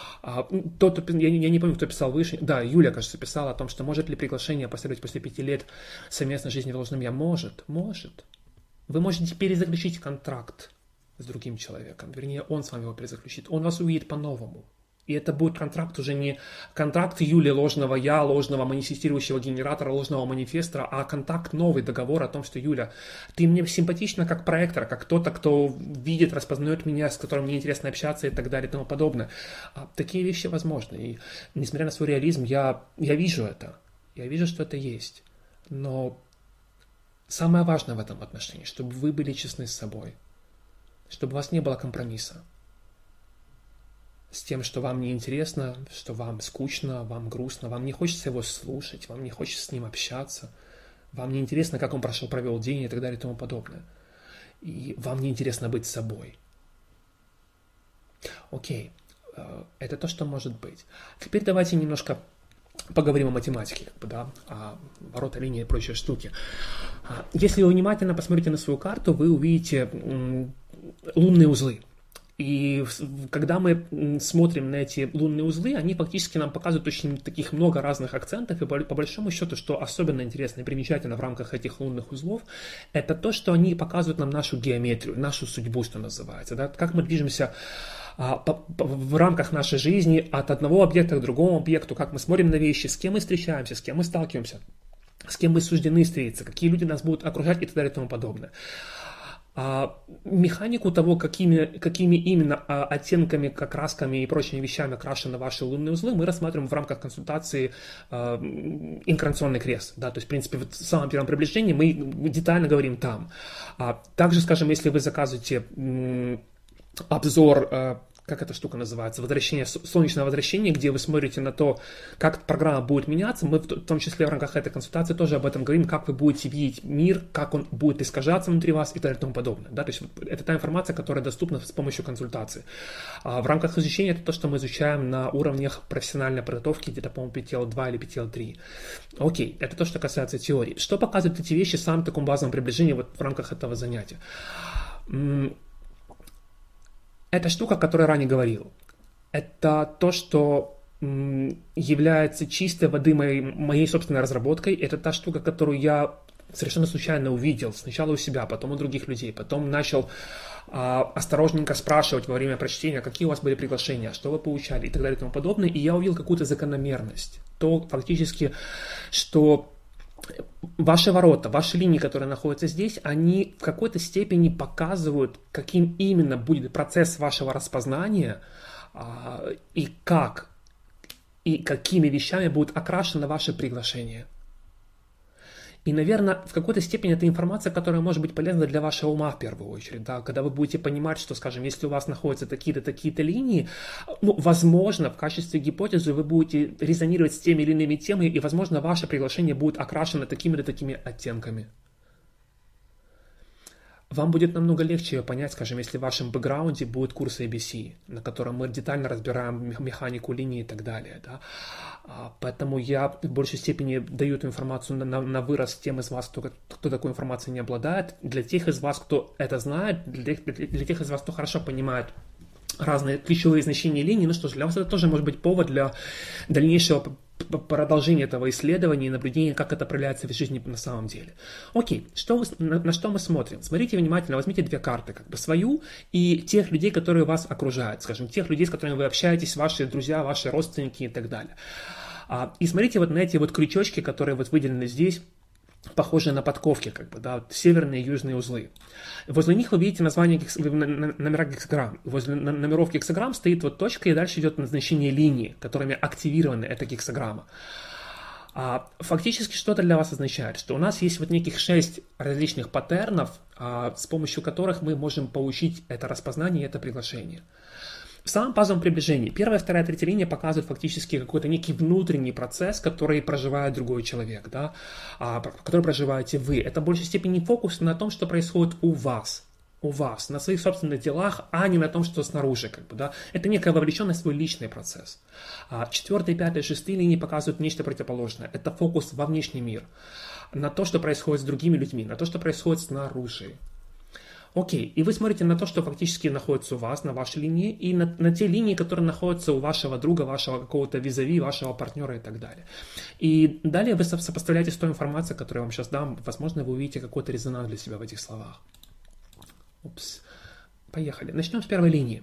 я не помню, кто писал выше, да, Юля, кажется, писала о том, что может ли приглашение последовать после 5 лет совместной жизни в ложном «я». Может. Вы можете перезаключить контракт с другим человеком, вернее, он с вами его перезаключит, он вас увидит по-новому. И это будет контракт уже не контракт Юли ложного «я», ложного манифестирующего генератора, ложного манифестора, а контракт, новый договор о том, что, Юля, ты мне симпатична как проектор, как кто-то, кто видит, распознает меня, с которым мне интересно общаться и так далее и тому подобное. Такие вещи возможны. И несмотря на свой реализм, я вижу это. Я вижу, что это есть. Но самое важное в этом отношении, чтобы вы были честны с собой. чтобы у вас не было компромисса с тем, что вам неинтересно, что вам скучно, вам грустно, вам не хочется его слушать, вам не хочется с ним общаться, вам не интересно, как он провел день и так далее и тому подобное. И вам не интересно быть собой. Окей, это то, что может быть. Теперь давайте немножко поговорим о математике, о ворота, линии и прочие штуки. Если вы внимательно посмотрите на свою карту, вы увидите лунные узлы. И когда мы смотрим на эти лунные узлы, они фактически нам показывают очень таких много разных акцентов, и по большому счету, что особенно интересно и примечательно в рамках этих лунных узлов, это то, что они показывают нам нашу геометрию, нашу судьбу, что называется, да? Как мы движемся в рамках нашей жизни от одного объекта к другому объекту, как мы смотрим на вещи, с кем мы встречаемся, с кем мы сталкиваемся, с кем мы суждены встретиться, какие люди нас будут окружать и так далее и тому подобное. Механику того, какими именно оттенками, красками и прочими вещами окрашены ваши лунные узлы, мы рассматриваем в рамках консультации инкарнационный крест. Да? То есть, в принципе, в самом первом приближении мы детально говорим там. Также, скажем, если вы заказываете обзор, как эта штука называется, солнечное возвращение, где вы смотрите на то, как программа будет меняться, мы в том числе в рамках этой консультации тоже об этом говорим, как вы будете видеть мир, как он будет искажаться внутри вас и так далее и тому подобное. Да? То есть это та информация, которая доступна с помощью консультации. В рамках изучения это то, что мы изучаем на уровнях профессиональной подготовки, где-то, по-моему, PTL2 или PTL3. Окей, это то, что касается теории. Что показывают эти вещи в самом таком базовом приближении вот в рамках этого занятия? Это штука, о которой я ранее говорил. Это то, что является чистой воды моей собственной разработкой. Это та штука, которую я совершенно случайно увидел. Сначала у себя, потом у других людей. Потом начал осторожненько спрашивать во время прочтения, какие у вас были приглашения, что вы получали и так далее и тому подобное. И я увидел какую-то закономерность. То фактически, что ваши ворота, ваши линии, которые находятся здесь, они в какой-то степени показывают, каким именно будет процесс вашего распознания и как, и какими вещами будет окрашено ваше приглашение. И, наверное, в какой-то степени это информация, которая может быть полезна для вашего ума в первую очередь. Да? Когда вы будете понимать, что, скажем, если у вас находятся такие-то линии, возможно, в качестве гипотезы вы будете резонировать с теми или иными темами, и, возможно, ваше приглашение будет окрашено такими-то такими оттенками. Вам будет намного легче ее понять, скажем, если в вашем бэкграунде будет курс ABC, на котором мы детально разбираем механику линии и так далее. Да? Поэтому я в большей степени даю эту информацию на вырос тем из вас, кто такой информацией не обладает. Для тех из вас, кто это знает, для тех из вас, кто хорошо понимает разные ключевые значения линий, ну что ж, для вас это тоже может быть повод для дальнейшего продолжения этого исследования и наблюдения, как это проявляется в жизни на самом деле. Окей, на что мы смотрим? Смотрите внимательно, возьмите две карты, свою и тех людей, которые вас окружают, скажем, тех людей, с которыми вы общаетесь, ваши друзья, ваши родственники и так далее. И смотрите вот на эти вот крючочки, которые вот выделены здесь, похожие на подковки, северные и южные узлы. Возле них вы видите номера гексаграмм. Возле номеров гексаграмм стоит вот точка, и дальше идет назначение линии, которыми активирована эта гексаграмма. Фактически что это для вас означает? Что у нас есть вот неких 6 различных паттернов, с помощью которых мы можем получить это распознание и это приглашение. В самом базовом приближении первая, вторая, третья линия показывают фактически какой-то некий внутренний процесс, который проживает другой человек, да, который проживаете вы. Это в большей степени фокус на том, что происходит у вас, на своих собственных делах, а не на том, что снаружи. Да. Это некая вовлеченность в свой личный процесс. 4, 5, 6 линии показывают нечто противоположное. Это фокус во внешний мир, на то, что происходит с другими людьми, на то, что происходит снаружи. Окей, и вы смотрите на то, что фактически находится у вас, на вашей линии, и на те линии, которые находятся у вашего друга, вашего какого-то визави, вашего партнера и так далее. И далее вы сопоставляете с той информацией, которую я вам сейчас дам. Возможно, вы увидите какой-то резонанс для себя в этих словах. Поехали. Начнем с первой линии.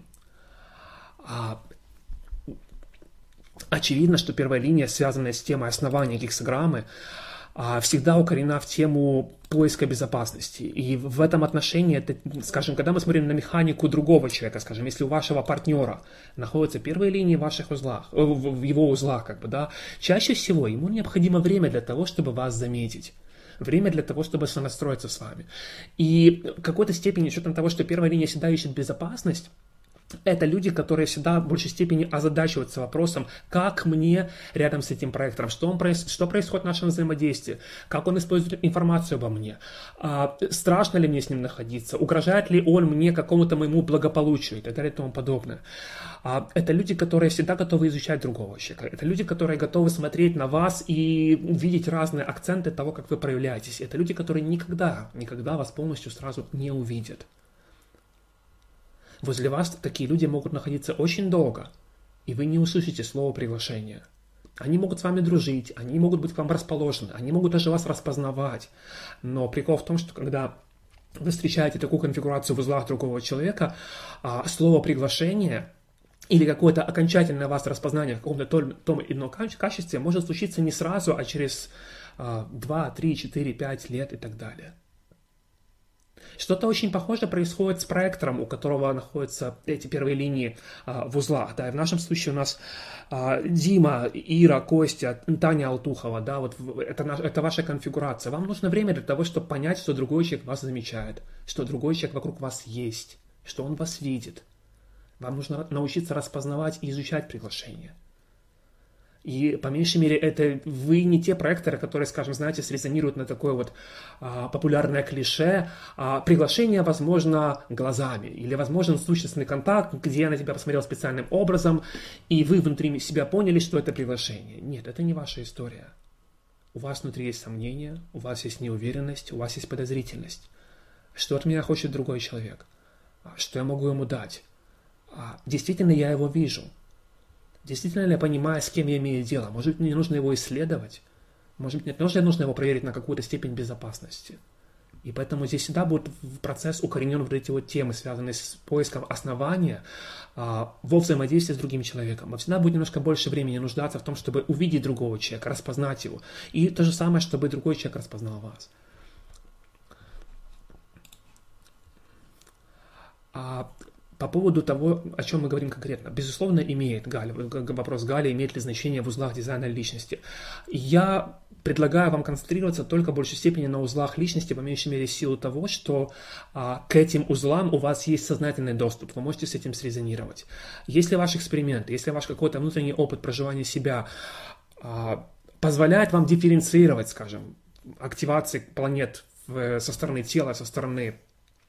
Очевидно, что первая линия, связанная с темой основания гексаграммы, всегда укорена в тему поиска безопасности. И в этом отношении, скажем, когда мы смотрим на механику другого человека, скажем, если у вашего партнера находятся первые линии в ваших узлах, в его узлах, чаще всего ему необходимо время для того, чтобы вас заметить. время для того, чтобы сонастроиться с вами. И в какой-то степени, с учетом того, что первая линия всегда ищет безопасность, это люди, которые всегда в большей степени озадачиваются вопросом, как мне рядом с этим проектором, что происходит в нашем взаимодействии, как он использует информацию обо мне, страшно ли мне с ним находиться, угрожает ли он мне какому-то моему благополучию и так далее и тому подобное. Это люди, которые всегда готовы изучать другого человека. Это люди, которые готовы смотреть на вас и видеть разные акценты того, как вы проявляетесь. Это люди, которые никогда вас полностью сразу не увидят. Возле вас такие люди могут находиться очень долго, и вы не услышите слово приглашения. Они могут с вами дружить, они могут быть к вам расположены, они могут даже вас распознавать. Но прикол в том, что когда вы встречаете такую конфигурацию в узлах другого человека, слово приглашение или какое-то окончательное вас распознание в каком-то том или ином качестве может случиться не сразу, а через 2, 3, 4, 5 лет и так далее. Что-то очень похожее происходит с проектором, у которого находятся эти первые линии в узлах. Да, и в нашем случае у нас Дима, Ира, Костя, Таня Алтухова. Да, вот это ваша конфигурация. Вам нужно время для того, чтобы понять, что другой человек вас замечает, что другой человек вокруг вас есть, что он вас видит. Вам нужно научиться распознавать и изучать приглашение. И по меньшей мере это вы не те проекторы, которые, скажем, знаете, срезонируют на такое вот популярное клише. Приглашение возможно глазами или возможен сущностный контакт, где я на тебя посмотрел специальным образом, и вы внутри себя поняли, что это приглашение. Нет, это не ваша история. У вас внутри есть сомнения, у вас есть неуверенность, у вас есть подозрительность. Что от меня хочет другой человек? Что я могу ему дать? Действительно я его вижу. Действительно ли я понимаю, с кем я имею дело? Может быть, мне нужно его исследовать? Может быть, мне нужно его проверить на какую-то степень безопасности? И поэтому здесь всегда будет процесс укоренен в эти вот темы, связанные с поиском основания во взаимодействии с другим человеком. Вам всегда будет немножко больше времени нуждаться в том, чтобы увидеть другого человека, распознать его. И то же самое, чтобы другой человек распознал вас. По поводу того, о чем мы говорим конкретно, безусловно, имеет Галя, вопрос Гали, имеет ли значение в узлах дизайна личности. Я предлагаю вам концентрироваться только в большей степени на узлах личности, по меньшей мере, в силу того, что к этим узлам у вас есть сознательный доступ, вы можете с этим срезонировать. Если ваш эксперимент, если ваш какой-то внутренний опыт проживания себя позволяет вам дифференцировать, скажем, активации планет со стороны тела, со стороны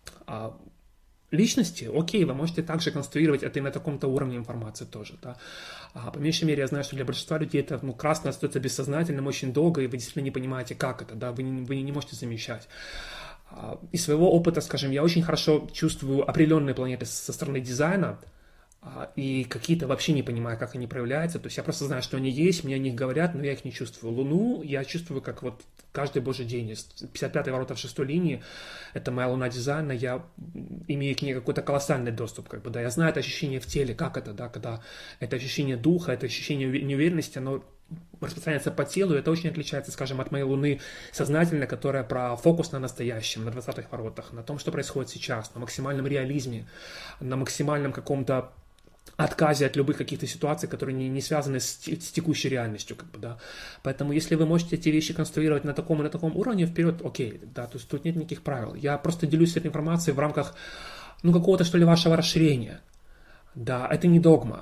личности, окей, вы можете также конструировать это и на таком-то уровне информации тоже, да. По меньшей мере, я знаю, что для большинства людей это, красное остается бессознательным очень долго, и вы действительно не понимаете, как это, да, вы не можете замечать. Из своего опыта, скажем, я очень хорошо чувствую определенные планеты со стороны дизайна, и какие-то вообще не понимаю, как они проявляются. То есть я просто знаю, что они есть, мне о них говорят, но я их не чувствую. Луну я чувствую как вот каждый божий день. 55-й ворота в 6-й линии, это моя луна дизайна, я имею к ней какой-то колоссальный доступ. Как бы, да. Я знаю это ощущение в теле, как это, да, когда это ощущение духа, это ощущение неуверенности, оно распространяется по телу, и это очень отличается, скажем, от моей луны сознательной, которая про фокус на настоящем, на 20-х воротах, на том, что происходит сейчас, на максимальном реализме, на максимальном каком-то отказе от любых каких-то ситуаций, которые не связаны с текущей реальностью, как бы, да. Поэтому, если вы можете эти вещи конструировать на таком и на таком уровне, вперед, окей, да, то есть тут нет никаких правил. Я просто делюсь этой информацией в рамках, какого-то, что ли, вашего расширения. Да, это не догма,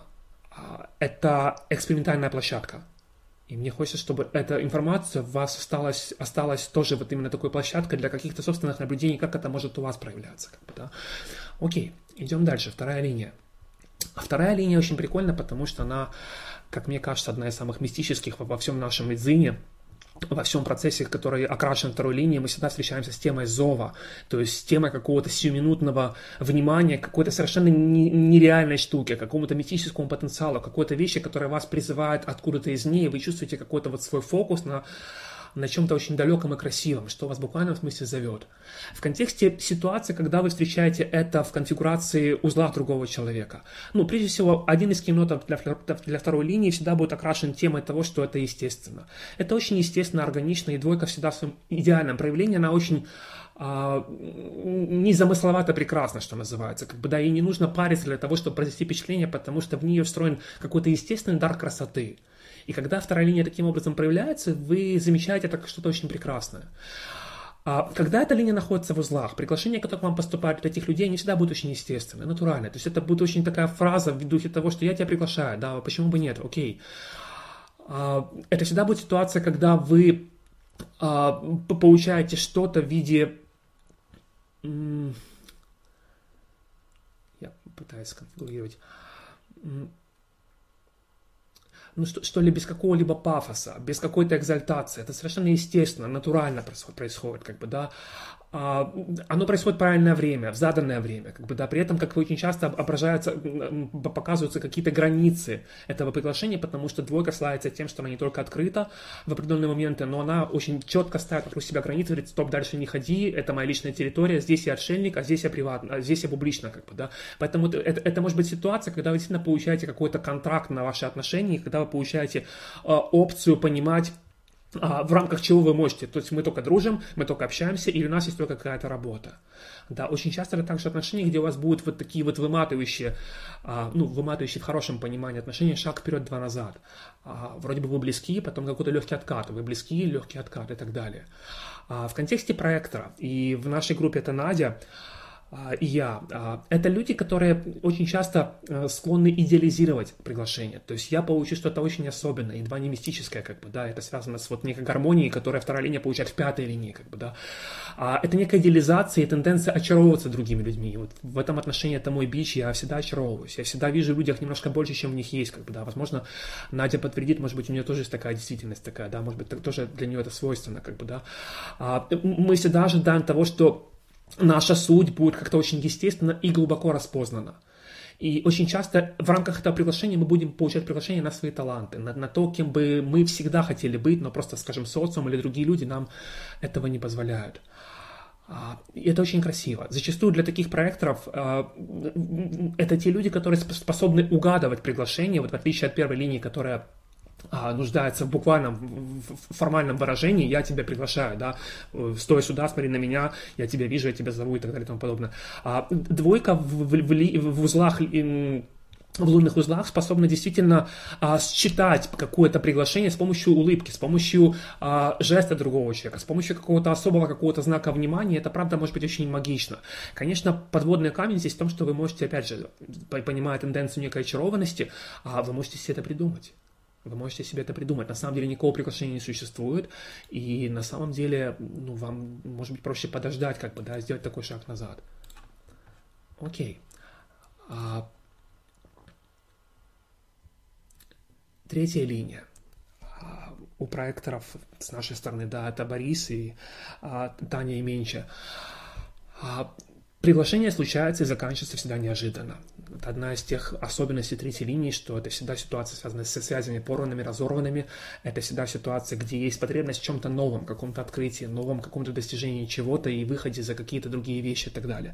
это экспериментальная площадка. И мне хочется, чтобы эта информация у вас осталась тоже вот именно такой площадкой для каких-то собственных наблюдений, как это может у вас проявляться, как бы, да. Окей, идем дальше, вторая линия. Вторая линия очень прикольна, потому что она, как мне кажется, одна из самых мистических во всем нашем дзене, во всем процессе, который окрашен второй линией. Мы всегда встречаемся с темой зова, то есть с темой какого-то сиюминутного внимания, какой-то совершенно нереальной штуки, какому-то мистическому потенциалу, какой-то вещи, которая вас призывает откуда-то из нее, и вы чувствуете какой-то вот свой фокус на чем-то очень далеком и красивом, что вас в буквальном смысле зовет. В контексте ситуации, когда вы встречаете это в конфигурации узла другого человека. Прежде всего, один из кейнотов для второй линии всегда будет окрашен темой того, что это естественно. Это очень естественно, органично, и двойка всегда в своем идеальном проявлении, она очень незамысловато прекрасно, что называется. Как бы, да, ей не нужно париться для того, чтобы произвести впечатление, потому что в нее встроен какой-то естественный дар красоты. И когда вторая линия таким образом проявляется, вы замечаете это как что-то очень прекрасное. А когда эта линия находится в узлах, приглашения, которые к вам поступают от этих людей, они всегда будут очень естественные, натуральные. То есть это будет очень такая фраза в духе того, что я тебя приглашаю, да, почему бы нет, окей. Это всегда будет ситуация, когда вы получаете что-то в виде... Я пытаюсь сконфигурировать... что ли без какого-либо пафоса, без какой-то экзальтации. Это совершенно естественно, натурально происходит, как бы, да. Оно происходит в правильное время, в заданное время, как бы, да. При этом, как очень часто показываются какие-то границы этого приглашения, потому что двойка славится тем, что она не только открыта в определенные моменты, но она очень четко ставит вокруг себя границы, говорит, стоп, дальше не ходи, это моя личная территория, здесь я отшельник, а здесь я приватно, а здесь я публично, как бы, да. Поэтому это может быть ситуация, когда вы действительно получаете какой-то контракт на ваши отношения, когда вы получаете опцию понимать, в рамках чего вы можете. То есть мы только дружим, мы только общаемся, или у нас есть только какая-то работа. Да, очень часто это также отношения, где у вас будут вот такие вот выматывающие в хорошем понимании отношения, шаг вперед, два назад. Вроде бы вы близки, потом какой-то легкий откат, вы близки, легкий откат и так далее. В контексте проектора, и в нашей группе это Надя, и я. Это люди, которые очень часто склонны идеализировать приглашение. То есть я получу что-то очень особенное, едва не мистическое, как бы, да, это связано с вот некой гармонией, которая вторая линия получает в пятой линии, как бы, да. Это некая идеализация и тенденция очаровываться другими людьми. И вот в этом отношении это мой бич, я всегда очаровываюсь. Я всегда вижу в людях немножко больше, чем в них есть, как бы, да. Возможно, Надя подтвердит, может быть, у нее тоже есть такая действительность такая, да, может быть, тоже для нее это свойственно, как бы, да. Мы всегда ожидаем того, что наша суть будет как-то очень естественно и глубоко распознана. И очень часто в рамках этого приглашения мы будем получать приглашение на свои таланты, на то, кем бы мы всегда хотели быть, но просто, скажем, социум или другие люди нам этого не позволяют. И это очень красиво. Зачастую для таких проекторов это те люди, которые способны угадывать приглашение, вот в отличие от первой линии, которая нуждается в буквальном, в формальном выражении, я тебя приглашаю, да, стой сюда, смотри на меня, я тебя вижу, я тебя зову и так далее и тому подобное. Двойка в узлах, в лунных узлах способна действительно считать какое-то приглашение с помощью улыбки, с помощью жеста другого человека, с помощью какого-то особого какого-то знака внимания. Это, правда, может быть очень магично. Конечно, подводный камень здесь в том, что вы можете, опять же, понимая тенденцию некой очарованности, вы можете себе это придумать. Вы можете себе это придумать. На самом деле никакого приглашения не существует, и на самом деле, вам, может быть, проще подождать, как бы, да, сделать такой шаг назад. Окей. Третья линия. У проекторов с нашей стороны, да, это Борис и Таня и Менча. Приглашение случается и заканчивается всегда неожиданно. Это одна из тех особенностей третьей линии, что это всегда ситуация, связанная со связями порванными, разорванными. Это всегда ситуация, где есть потребность в чем-то новом, каком-то открытии, новом каком-то достижении чего-то и выходе за какие-то другие вещи и так далее.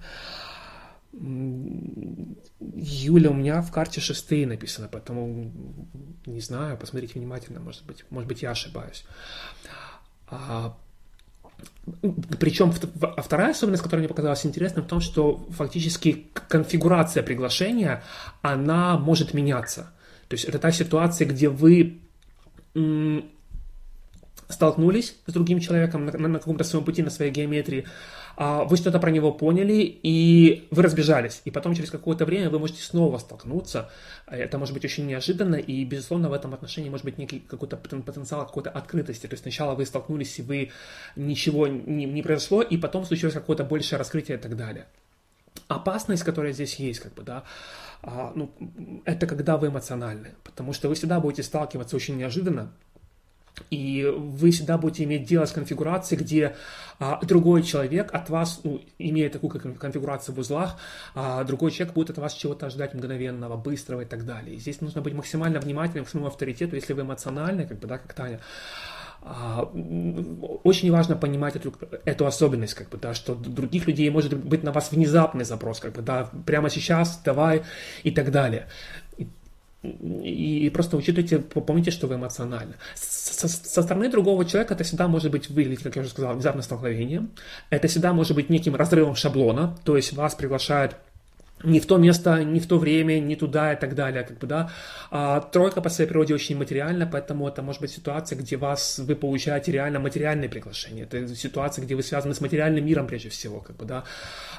Юля, у меня в карте 6 написано, поэтому не знаю, посмотрите внимательно, может быть я ошибаюсь. Причем вторая особенность, которая мне показалась интересной, в том, что фактически конфигурация приглашения, она может меняться. То есть это та ситуация, где вы столкнулись с другим человеком на каком-то своем пути, на своей геометрии, вы что-то про него поняли, и вы разбежались. И потом через какое-то время вы можете снова столкнуться. Это может быть очень неожиданно, и, безусловно, в этом отношении может быть некий какой-то потенциал какой-то открытости. То есть сначала вы столкнулись, и вы ничего не произошло, и потом случилось какое-то большее раскрытие и так далее. Опасность, которая здесь есть, как бы, да, это когда вы эмоциональны, потому что вы всегда будете сталкиваться очень неожиданно, и вы всегда будете иметь дело с конфигурацией, где другой человек от вас, имея такую конфигурацию в узлах, другой человек будет от вас чего-то ожидать мгновенного, быстрого и так далее. И здесь нужно быть максимально внимательным к своему авторитету, если вы эмоциональны, как бы, да, как Таня. Очень важно понимать эту особенность, как бы, да, что у других людей может быть на вас внезапный запрос, как бы, да, прямо сейчас, давай и так далее. И просто учитывайте, помните, что вы эмоциональны. Со стороны другого человека это всегда может быть выглядеть, как я уже сказал, внезапным столкновением. Это всегда может быть неким разрывом шаблона, то есть вас приглашают не в то место, не в то время, не туда и так далее, как бы, да. Тройка по своей природе очень материальна, поэтому это может быть ситуация, где вы получаете реально материальные приглашения. Это ситуация, где вы связаны с материальным миром прежде всего, как бы, да.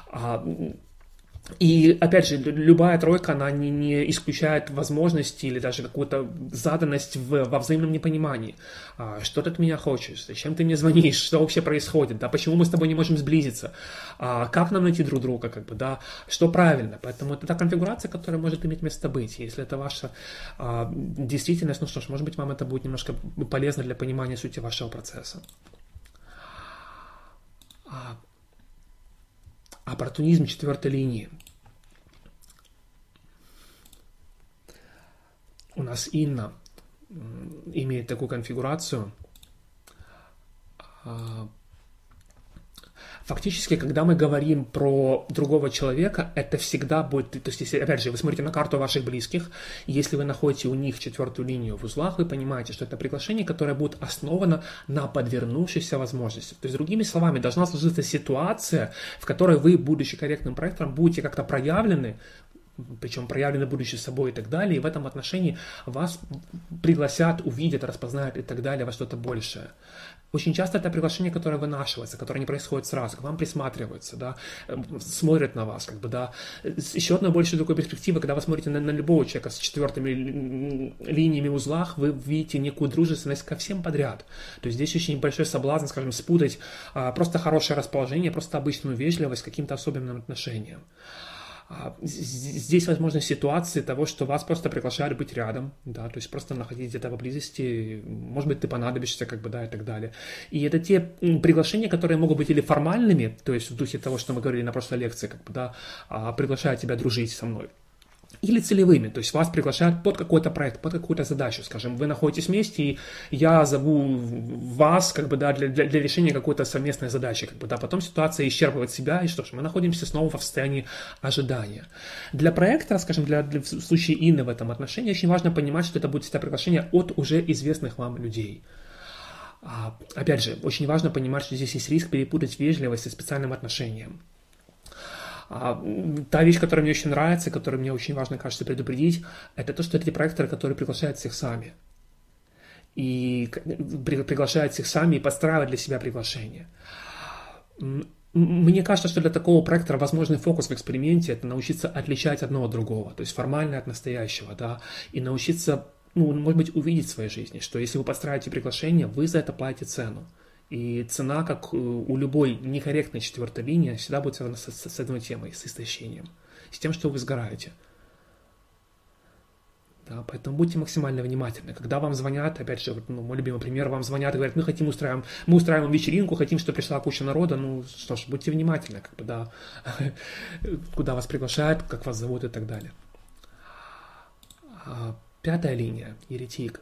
И, опять же, любая тройка, она не исключает возможности или даже какую-то заданность во взаимном непонимании. Что ты от меня хочешь? Зачем ты мне звонишь? Что вообще происходит? Да? Почему мы с тобой не можем сблизиться? Как нам найти друг друга? Как бы, да? Что правильно? Поэтому это та конфигурация, которая может иметь место быть. Если это ваша действительность, ну что ж, может быть, вам это будет немножко полезно для понимания сути вашего процесса. Оппортунизм четвертой линии. У нас Инна имеет такую конфигурацию. Фактически, когда мы говорим про другого человека, это всегда будет, то есть, если, опять же, вы смотрите на карту ваших близких, если вы находите у них четвертую линию в узлах, вы понимаете, что это приглашение, которое будет основано на подвернувшейся возможности. То есть, другими словами, должна сложиться ситуация, в которой вы, будучи корректным проектором, будете как-то проявлены, причем проявлены будучи собой и так далее, и в этом отношении вас пригласят, увидят, распознают и так далее во что-то большее. Очень часто это приглашение, которое вынашивается, которое не происходит сразу, к вам присматриваются, да, смотрят на вас, как бы, да. Еще одна больше такой перспектива, когда вы смотрите на любого человека с четвертыми линиями в узлах, вы видите некую дружественность ко всем подряд. То есть здесь очень большой соблазн, скажем, спутать просто хорошее расположение, просто обычную вежливость с каким-то особенным отношением. Здесь возможны ситуации того, что вас просто приглашают быть рядом, да, то есть просто находить где-то поблизости, может быть, ты понадобишься, как бы, да, и так далее. И это те приглашения, которые могут быть или формальными, то есть в духе того, что мы говорили на прошлой лекции, как бы, да, приглашают тебя дружить со мной, или целевыми, то есть вас приглашают под какой-то проект, под какую-то задачу, скажем, вы находитесь вместе, и я зову вас, как бы, да, для решения какой-то совместной задачи, как бы, да, потом ситуация исчерпывает себя, и что ж, мы находимся снова в состоянии ожидания. Для проекта, скажем, в случае Инны в этом отношении, очень важно понимать, что это будет всегда приглашение от уже известных вам людей. Опять же, очень важно понимать, что здесь есть риск перепутать вежливость со специальным отношением. Та вещь, которая мне очень нравится, которую мне очень важно, кажется, предупредить, это то, что это те проекторы, которые приглашают всех сами. И приглашают всех сами и подстраивают для себя приглашение. Мне кажется, что для такого проектора возможный фокус в эксперименте – это научиться отличать одно от другого, то есть формальное от настоящего, да, и научиться, может быть, увидеть в своей жизни, что если вы подстраиваете приглашение, вы за это платите цену. И цена, как у любой некорректной четвертой линии, всегда будет связана с одной темой, с истощением, с тем, что вы сгораете. Да, поэтому будьте максимально внимательны. Когда вам звонят, опять же, мой любимый пример, вам звонят и говорят, мы устраиваем вечеринку, хотим, чтобы пришла куча народа, что ж, будьте внимательны, как бы, да, куда вас приглашают, как вас зовут и так далее. Пятая линия, еретик.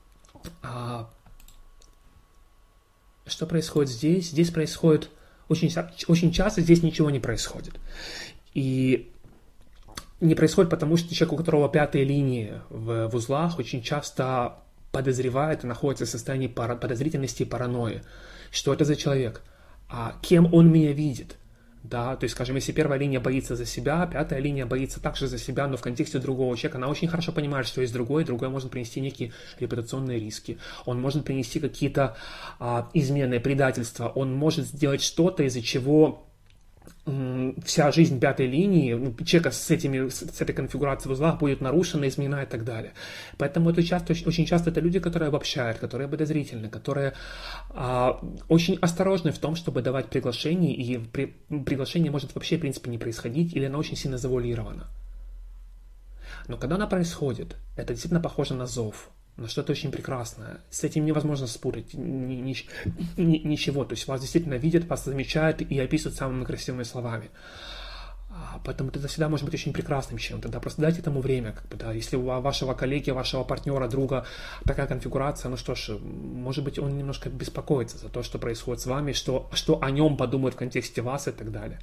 Что происходит здесь? Здесь происходит очень часто, здесь ничего не происходит. И не происходит, потому что человек, у которого пятая линия в узлах, очень часто подозревает и находится в состоянии подозрительности и паранойи. Что это за человек? Кем он меня видит? Да, то есть, скажем, если первая линия боится за себя, пятая линия боится также за себя, но в контексте другого человека, она очень хорошо понимает, что есть другой может принести некие репутационные риски, он может принести какие-то измены, предательства, он может сделать что-то, из-за чего вся жизнь пятой линии человека с этой конфигурацией в узлах будет нарушена, изменена и так далее. Поэтому очень часто это люди, которые обобщают, которые подозрительны, которые очень осторожны в том, чтобы давать приглашение, и приглашение может вообще, в принципе, не происходить, или оно очень сильно завуалировано. Но когда оно происходит, это действительно похоже на зов, на что-то очень прекрасное. С этим невозможно спорить ничего. То есть вас действительно видят, вас замечают и описывают самыми красивыми словами. Поэтому это всегда может быть очень прекрасным чем-то. Да, просто дайте этому время. Как бы, да. Если у вашего коллеги, вашего партнера, друга такая конфигурация, ну что ж, может быть, он немножко беспокоится за то, что происходит с вами, что о нем подумают в контексте вас и так далее.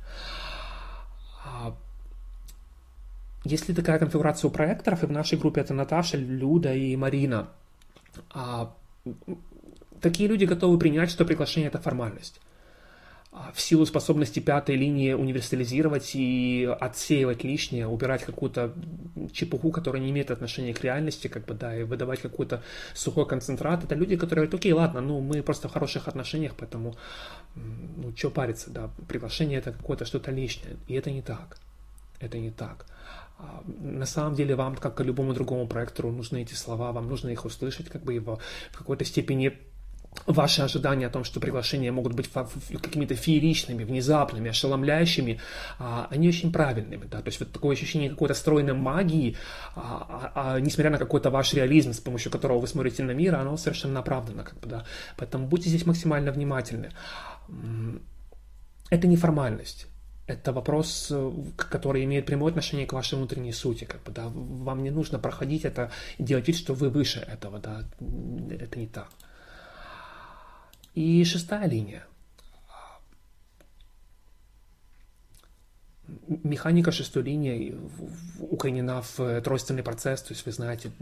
Если такая конфигурация у проекторов, и в нашей группе это Наташа, Люда и Марина, такие люди готовы принять, что приглашение – это формальность. в силу способности пятой линии универсализировать и отсеивать лишнее, убирать какую-то чепуху, которая не имеет отношения к реальности, как бы, да, и выдавать какой-то сухой концентрат. Это люди, которые говорят: окей, ладно, ну, мы просто в хороших отношениях, поэтому, ну, что париться, да, приглашение это какое-то что-то лишнее. И это не так. Это не так. На самом деле вам, как и любому другому проектору, нужны эти слова, вам нужно их услышать, как бы в какой-то степени. Ваши ожидания о том, что приглашения могут быть какими-то фееричными, внезапными, ошеломляющими, они очень правильными. Да? То есть вот такое ощущение какой-то стройной магии, несмотря на какой-то ваш реализм, с помощью которого вы смотрите на мир, оно совершенно оправдано. Как бы, да? Поэтому будьте здесь максимально внимательны. Это не формальность. Это вопрос, который имеет прямое отношение к вашей внутренней сути. Как бы, да? Вам не нужно проходить это и делать вид, что вы выше этого. Да? Это не так. И шестая линия. Механика шестой линии укоренена в тройственный процесс, то есть вы знаете,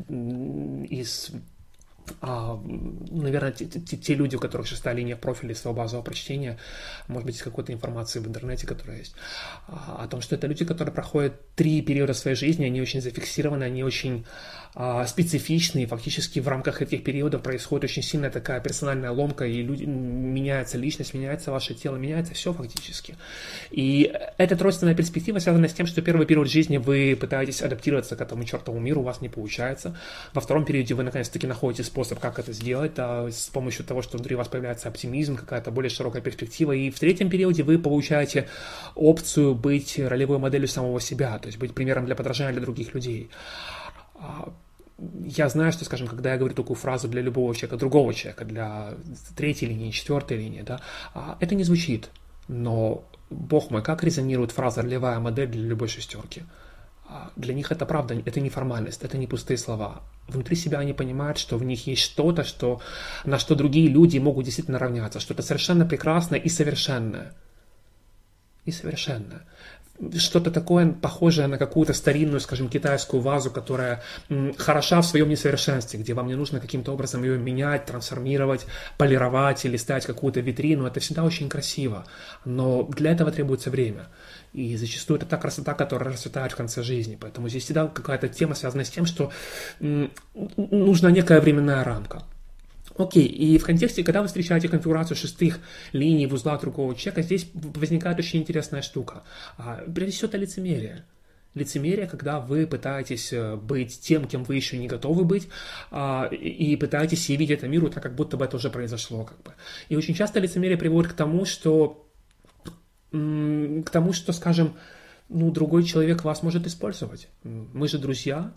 наверное, те люди, у которых шестая линия в профиле своего базового прочтения, может быть, из какой-то информации в интернете, которая есть, о том, что это люди, которые проходят 3 периода своей жизни, они очень зафиксированы, они очень специфичны, и фактически в рамках этих периодов происходит очень сильная такая персональная ломка, и меняется личность, меняется ваше тело, меняется все фактически. И эта тройственная перспектива связана с тем, что первый период жизни вы пытаетесь адаптироваться к этому чертову миру, у вас не получается. Во втором периоде вы наконец-таки находите способ, как это сделать, да, с помощью того, что внутри вас появляется оптимизм, какая-то более широкая перспектива. И в третьем периоде вы получаете опцию быть ролевой моделью самого себя, то есть быть примером для подражания для других людей. Я знаю, что, скажем, когда я говорю такую фразу для любого человека, другого человека, для третьей линии, четвертой линии, да, это не звучит. Но, бог мой, как резонирует фраза «ролевая модель» для любой шестерки? Для них это правда, это не формальность, это не пустые слова. Внутри себя они понимают, что в них есть что-то, на что другие люди могут действительно равняться, что-то совершенно прекрасное и совершенное. И совершенное. Что-то такое похожее на какую-то старинную, скажем, китайскую вазу, которая хороша в своем несовершенстве, где вам не нужно каким-то образом ее менять, трансформировать, полировать или ставить какую-то витрину. Это всегда очень красиво, но для этого требуется время. И зачастую это та красота, которая расцветает в конце жизни. Поэтому здесь всегда какая-то тема связана с тем, что нужна некая временная рамка. Окей, и в контексте, когда вы встречаете конфигурацию шестых линий в узлах другого человека, здесь возникает очень интересная штука. Прежде всего, это лицемерие. Лицемерие, когда вы пытаетесь быть тем, кем вы еще не готовы быть, и пытаетесь явить это миру так, как будто бы это уже произошло. Как бы. И очень часто лицемерие приводит к тому, что скажем, другой человек вас может использовать. Мы же друзья.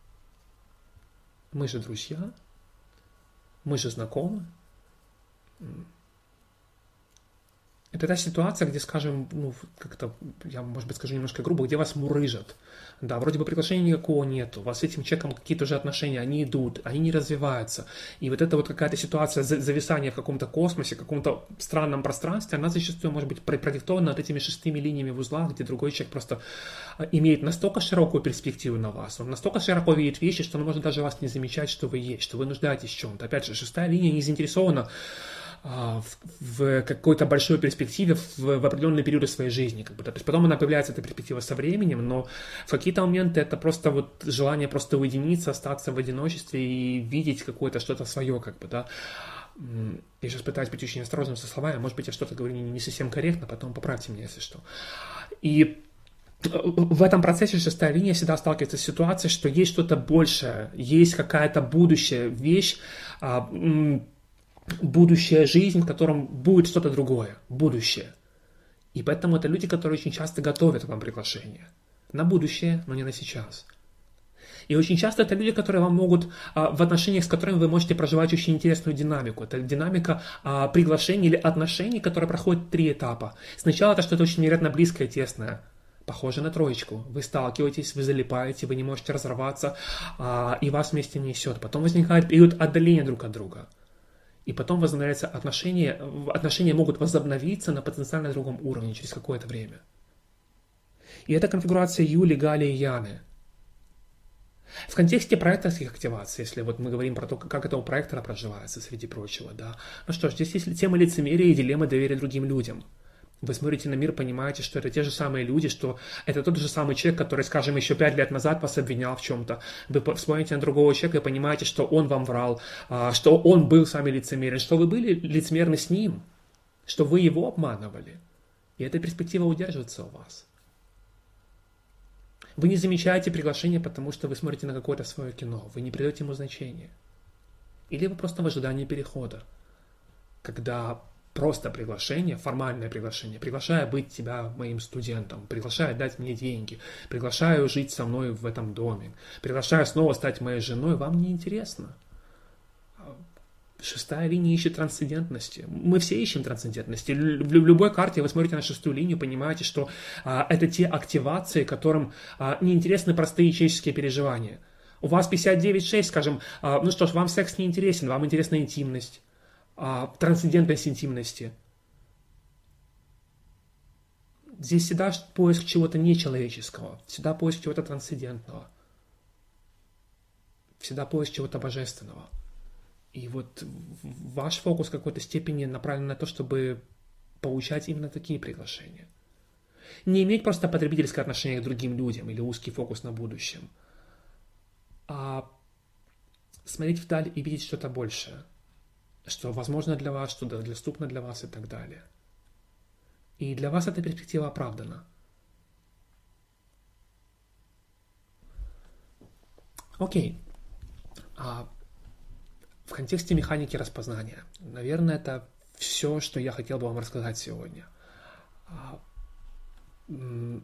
Мы же знакомы. Это та ситуация, где, скажем, как-то, я, может быть, скажу немножко грубо, где вас мурыжат. Да, вроде бы приглашения никакого нету, у вас с этим человеком какие-то уже отношения, они идут, они не развиваются. И вот эта вот какая-то ситуация зависания в каком-то космосе, в каком-то странном пространстве, она зачастую может быть продиктована этими шестыми линиями в узлах, где другой человек просто имеет настолько широкую перспективу на вас, он настолько широко видит вещи, что он может даже вас не замечать, что вы есть, что вы нуждаетесь в чем-то. Опять же, шестая линия не заинтересована в какой-то большой перспективе в определенные периоды своей жизни. Как бы, да. То есть потом она появляется, эта перспектива, со временем, но в какие-то моменты это просто вот желание просто уединиться, остаться в одиночестве и видеть какое-то что-то свое. Как бы, да. Я сейчас пытаюсь быть очень осторожным со словами, может быть, я что-то говорю не совсем корректно, потом поправьте меня, если что. И в этом процессе шестая линия всегда сталкивается с ситуацией, что есть что-то большее, есть какая-то будущая вещь, будущая жизнь, в котором будет что-то другое, будущее. И поэтому это люди, которые очень часто готовят вам приглашение на будущее, но не на сейчас. И очень часто это люди, которые вам могут, в отношениях с которыми вы можете проживать очень интересную динамику. Это динамика приглашений или отношений, которые проходят 3 этапа. Сначала это что-то очень невероятно близкое, тесное, похоже на троечку. Вы сталкиваетесь, вы залипаете, вы не можете разорваться, и вас вместе несет. Потом возникает период отдаления друг от друга. И потом возобновляются отношения могут возобновиться на потенциально другом уровне через какое-то время. И это конфигурация Юли, Гали и Яны. В контексте проекторских активаций, если вот мы говорим про то, как это у проектора проживается, среди прочего, да. Ну что ж, здесь есть тема лицемерия и дилемма доверия другим людям. Вы смотрите на мир, понимаете, что это те же самые люди, что это тот же самый человек, который, скажем, еще 5 лет назад вас обвинял в чем-то. Вы смотрите на другого человека и понимаете, что он вам врал, что он был с вами лицемерен, что вы были лицемерны с ним, что вы его обманывали. И эта перспектива удерживается у вас. Вы не замечаете приглашение, потому что вы смотрите на какое-то свое кино, вы не придаете ему значения. Или вы просто в ожидании перехода, когда просто приглашение, формальное приглашение, приглашаю быть тебя моим студентом, приглашаю дать мне деньги, приглашаю жить со мной в этом доме, приглашаю снова стать моей женой, вам не интересно. Шестая линия ищет трансцендентности. Мы все ищем трансцендентности. В любой карте вы смотрите на шестую линию, понимаете, что это те активации, которым неинтересны простые человеческие переживания. У вас 59,6, скажем, ну что ж, вам секс не интересен, вам интересна интимность, трансцендентность интимности. Здесь всегда поиск чего-то нечеловеческого, всегда поиск чего-то трансцендентного, всегда поиск чего-то божественного. И вот ваш фокус в какой-то степени направлен на то, чтобы получать именно такие приглашения. Не иметь просто потребительское отношение к другим людям или узкий фокус на будущем, а смотреть вдаль и видеть что-то большее, что возможно для вас, что доступно для вас и так далее. И для вас эта перспектива оправдана. Окей. В контексте механики распознания, наверное, это все, что я хотел бы вам рассказать сегодня. Мне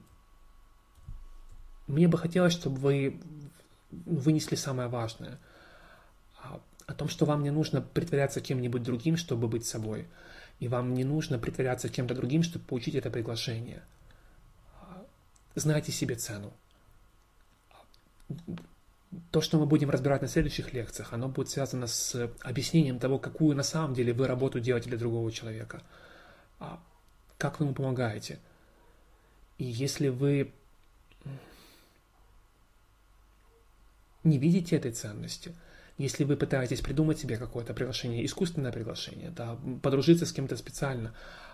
бы хотелось, чтобы вы вынесли самое важное. О том, что вам не нужно притворяться кем-нибудь другим, чтобы быть собой. И вам не нужно притворяться кем-то другим, чтобы получить это приглашение. Знайте себе цену. То, что мы будем разбирать на следующих лекциях, оно будет связано с объяснением того, какую на самом деле вы работу делаете для другого человека. Как вы ему помогаете. И если вы не видите этой ценности, если вы пытаетесь придумать себе какое-то приглашение, искусственное приглашение, да, подружиться с кем-то специально,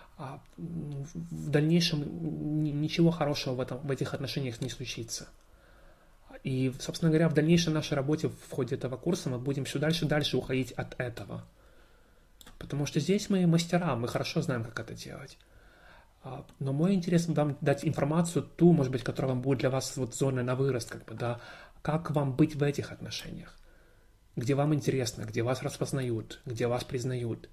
в дальнейшем ничего хорошего в этих отношениях не случится. И, собственно говоря, в дальнейшей нашей работе в ходе этого курса мы будем все дальше и дальше уходить от этого. Потому что здесь мы мастера, мы хорошо знаем, как это делать. Но мой интерес вам дать информацию, ту, может быть, которая вам будет для вас вот зоной на вырост, да, как вам быть в этих отношениях, где вам интересно, где вас распознают, где вас признают,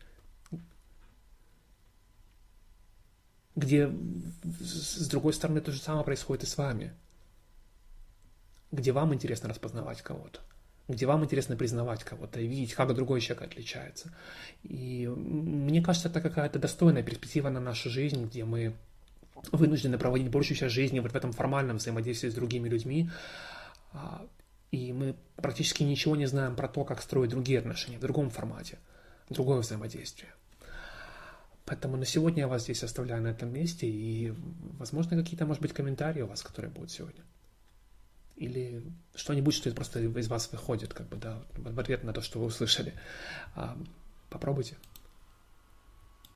где, с другой стороны, то же самое происходит и с вами. Где вам интересно распознавать кого-то, где вам интересно признавать кого-то и видеть, как другой человек отличается. И мне кажется, это какая-то достойная перспектива на нашу жизнь, где мы вынуждены проводить большую часть жизни вот в этом формальном взаимодействии с другими людьми, и мы практически ничего не знаем про то, как строить другие отношения в другом формате, другое взаимодействие. Поэтому на сегодня я вас здесь оставляю на этом месте, и, возможно, какие-то, может быть, комментарии у вас, которые будут сегодня. Или что-нибудь, что просто из вас выходит, в ответ на то, что вы услышали. Попробуйте.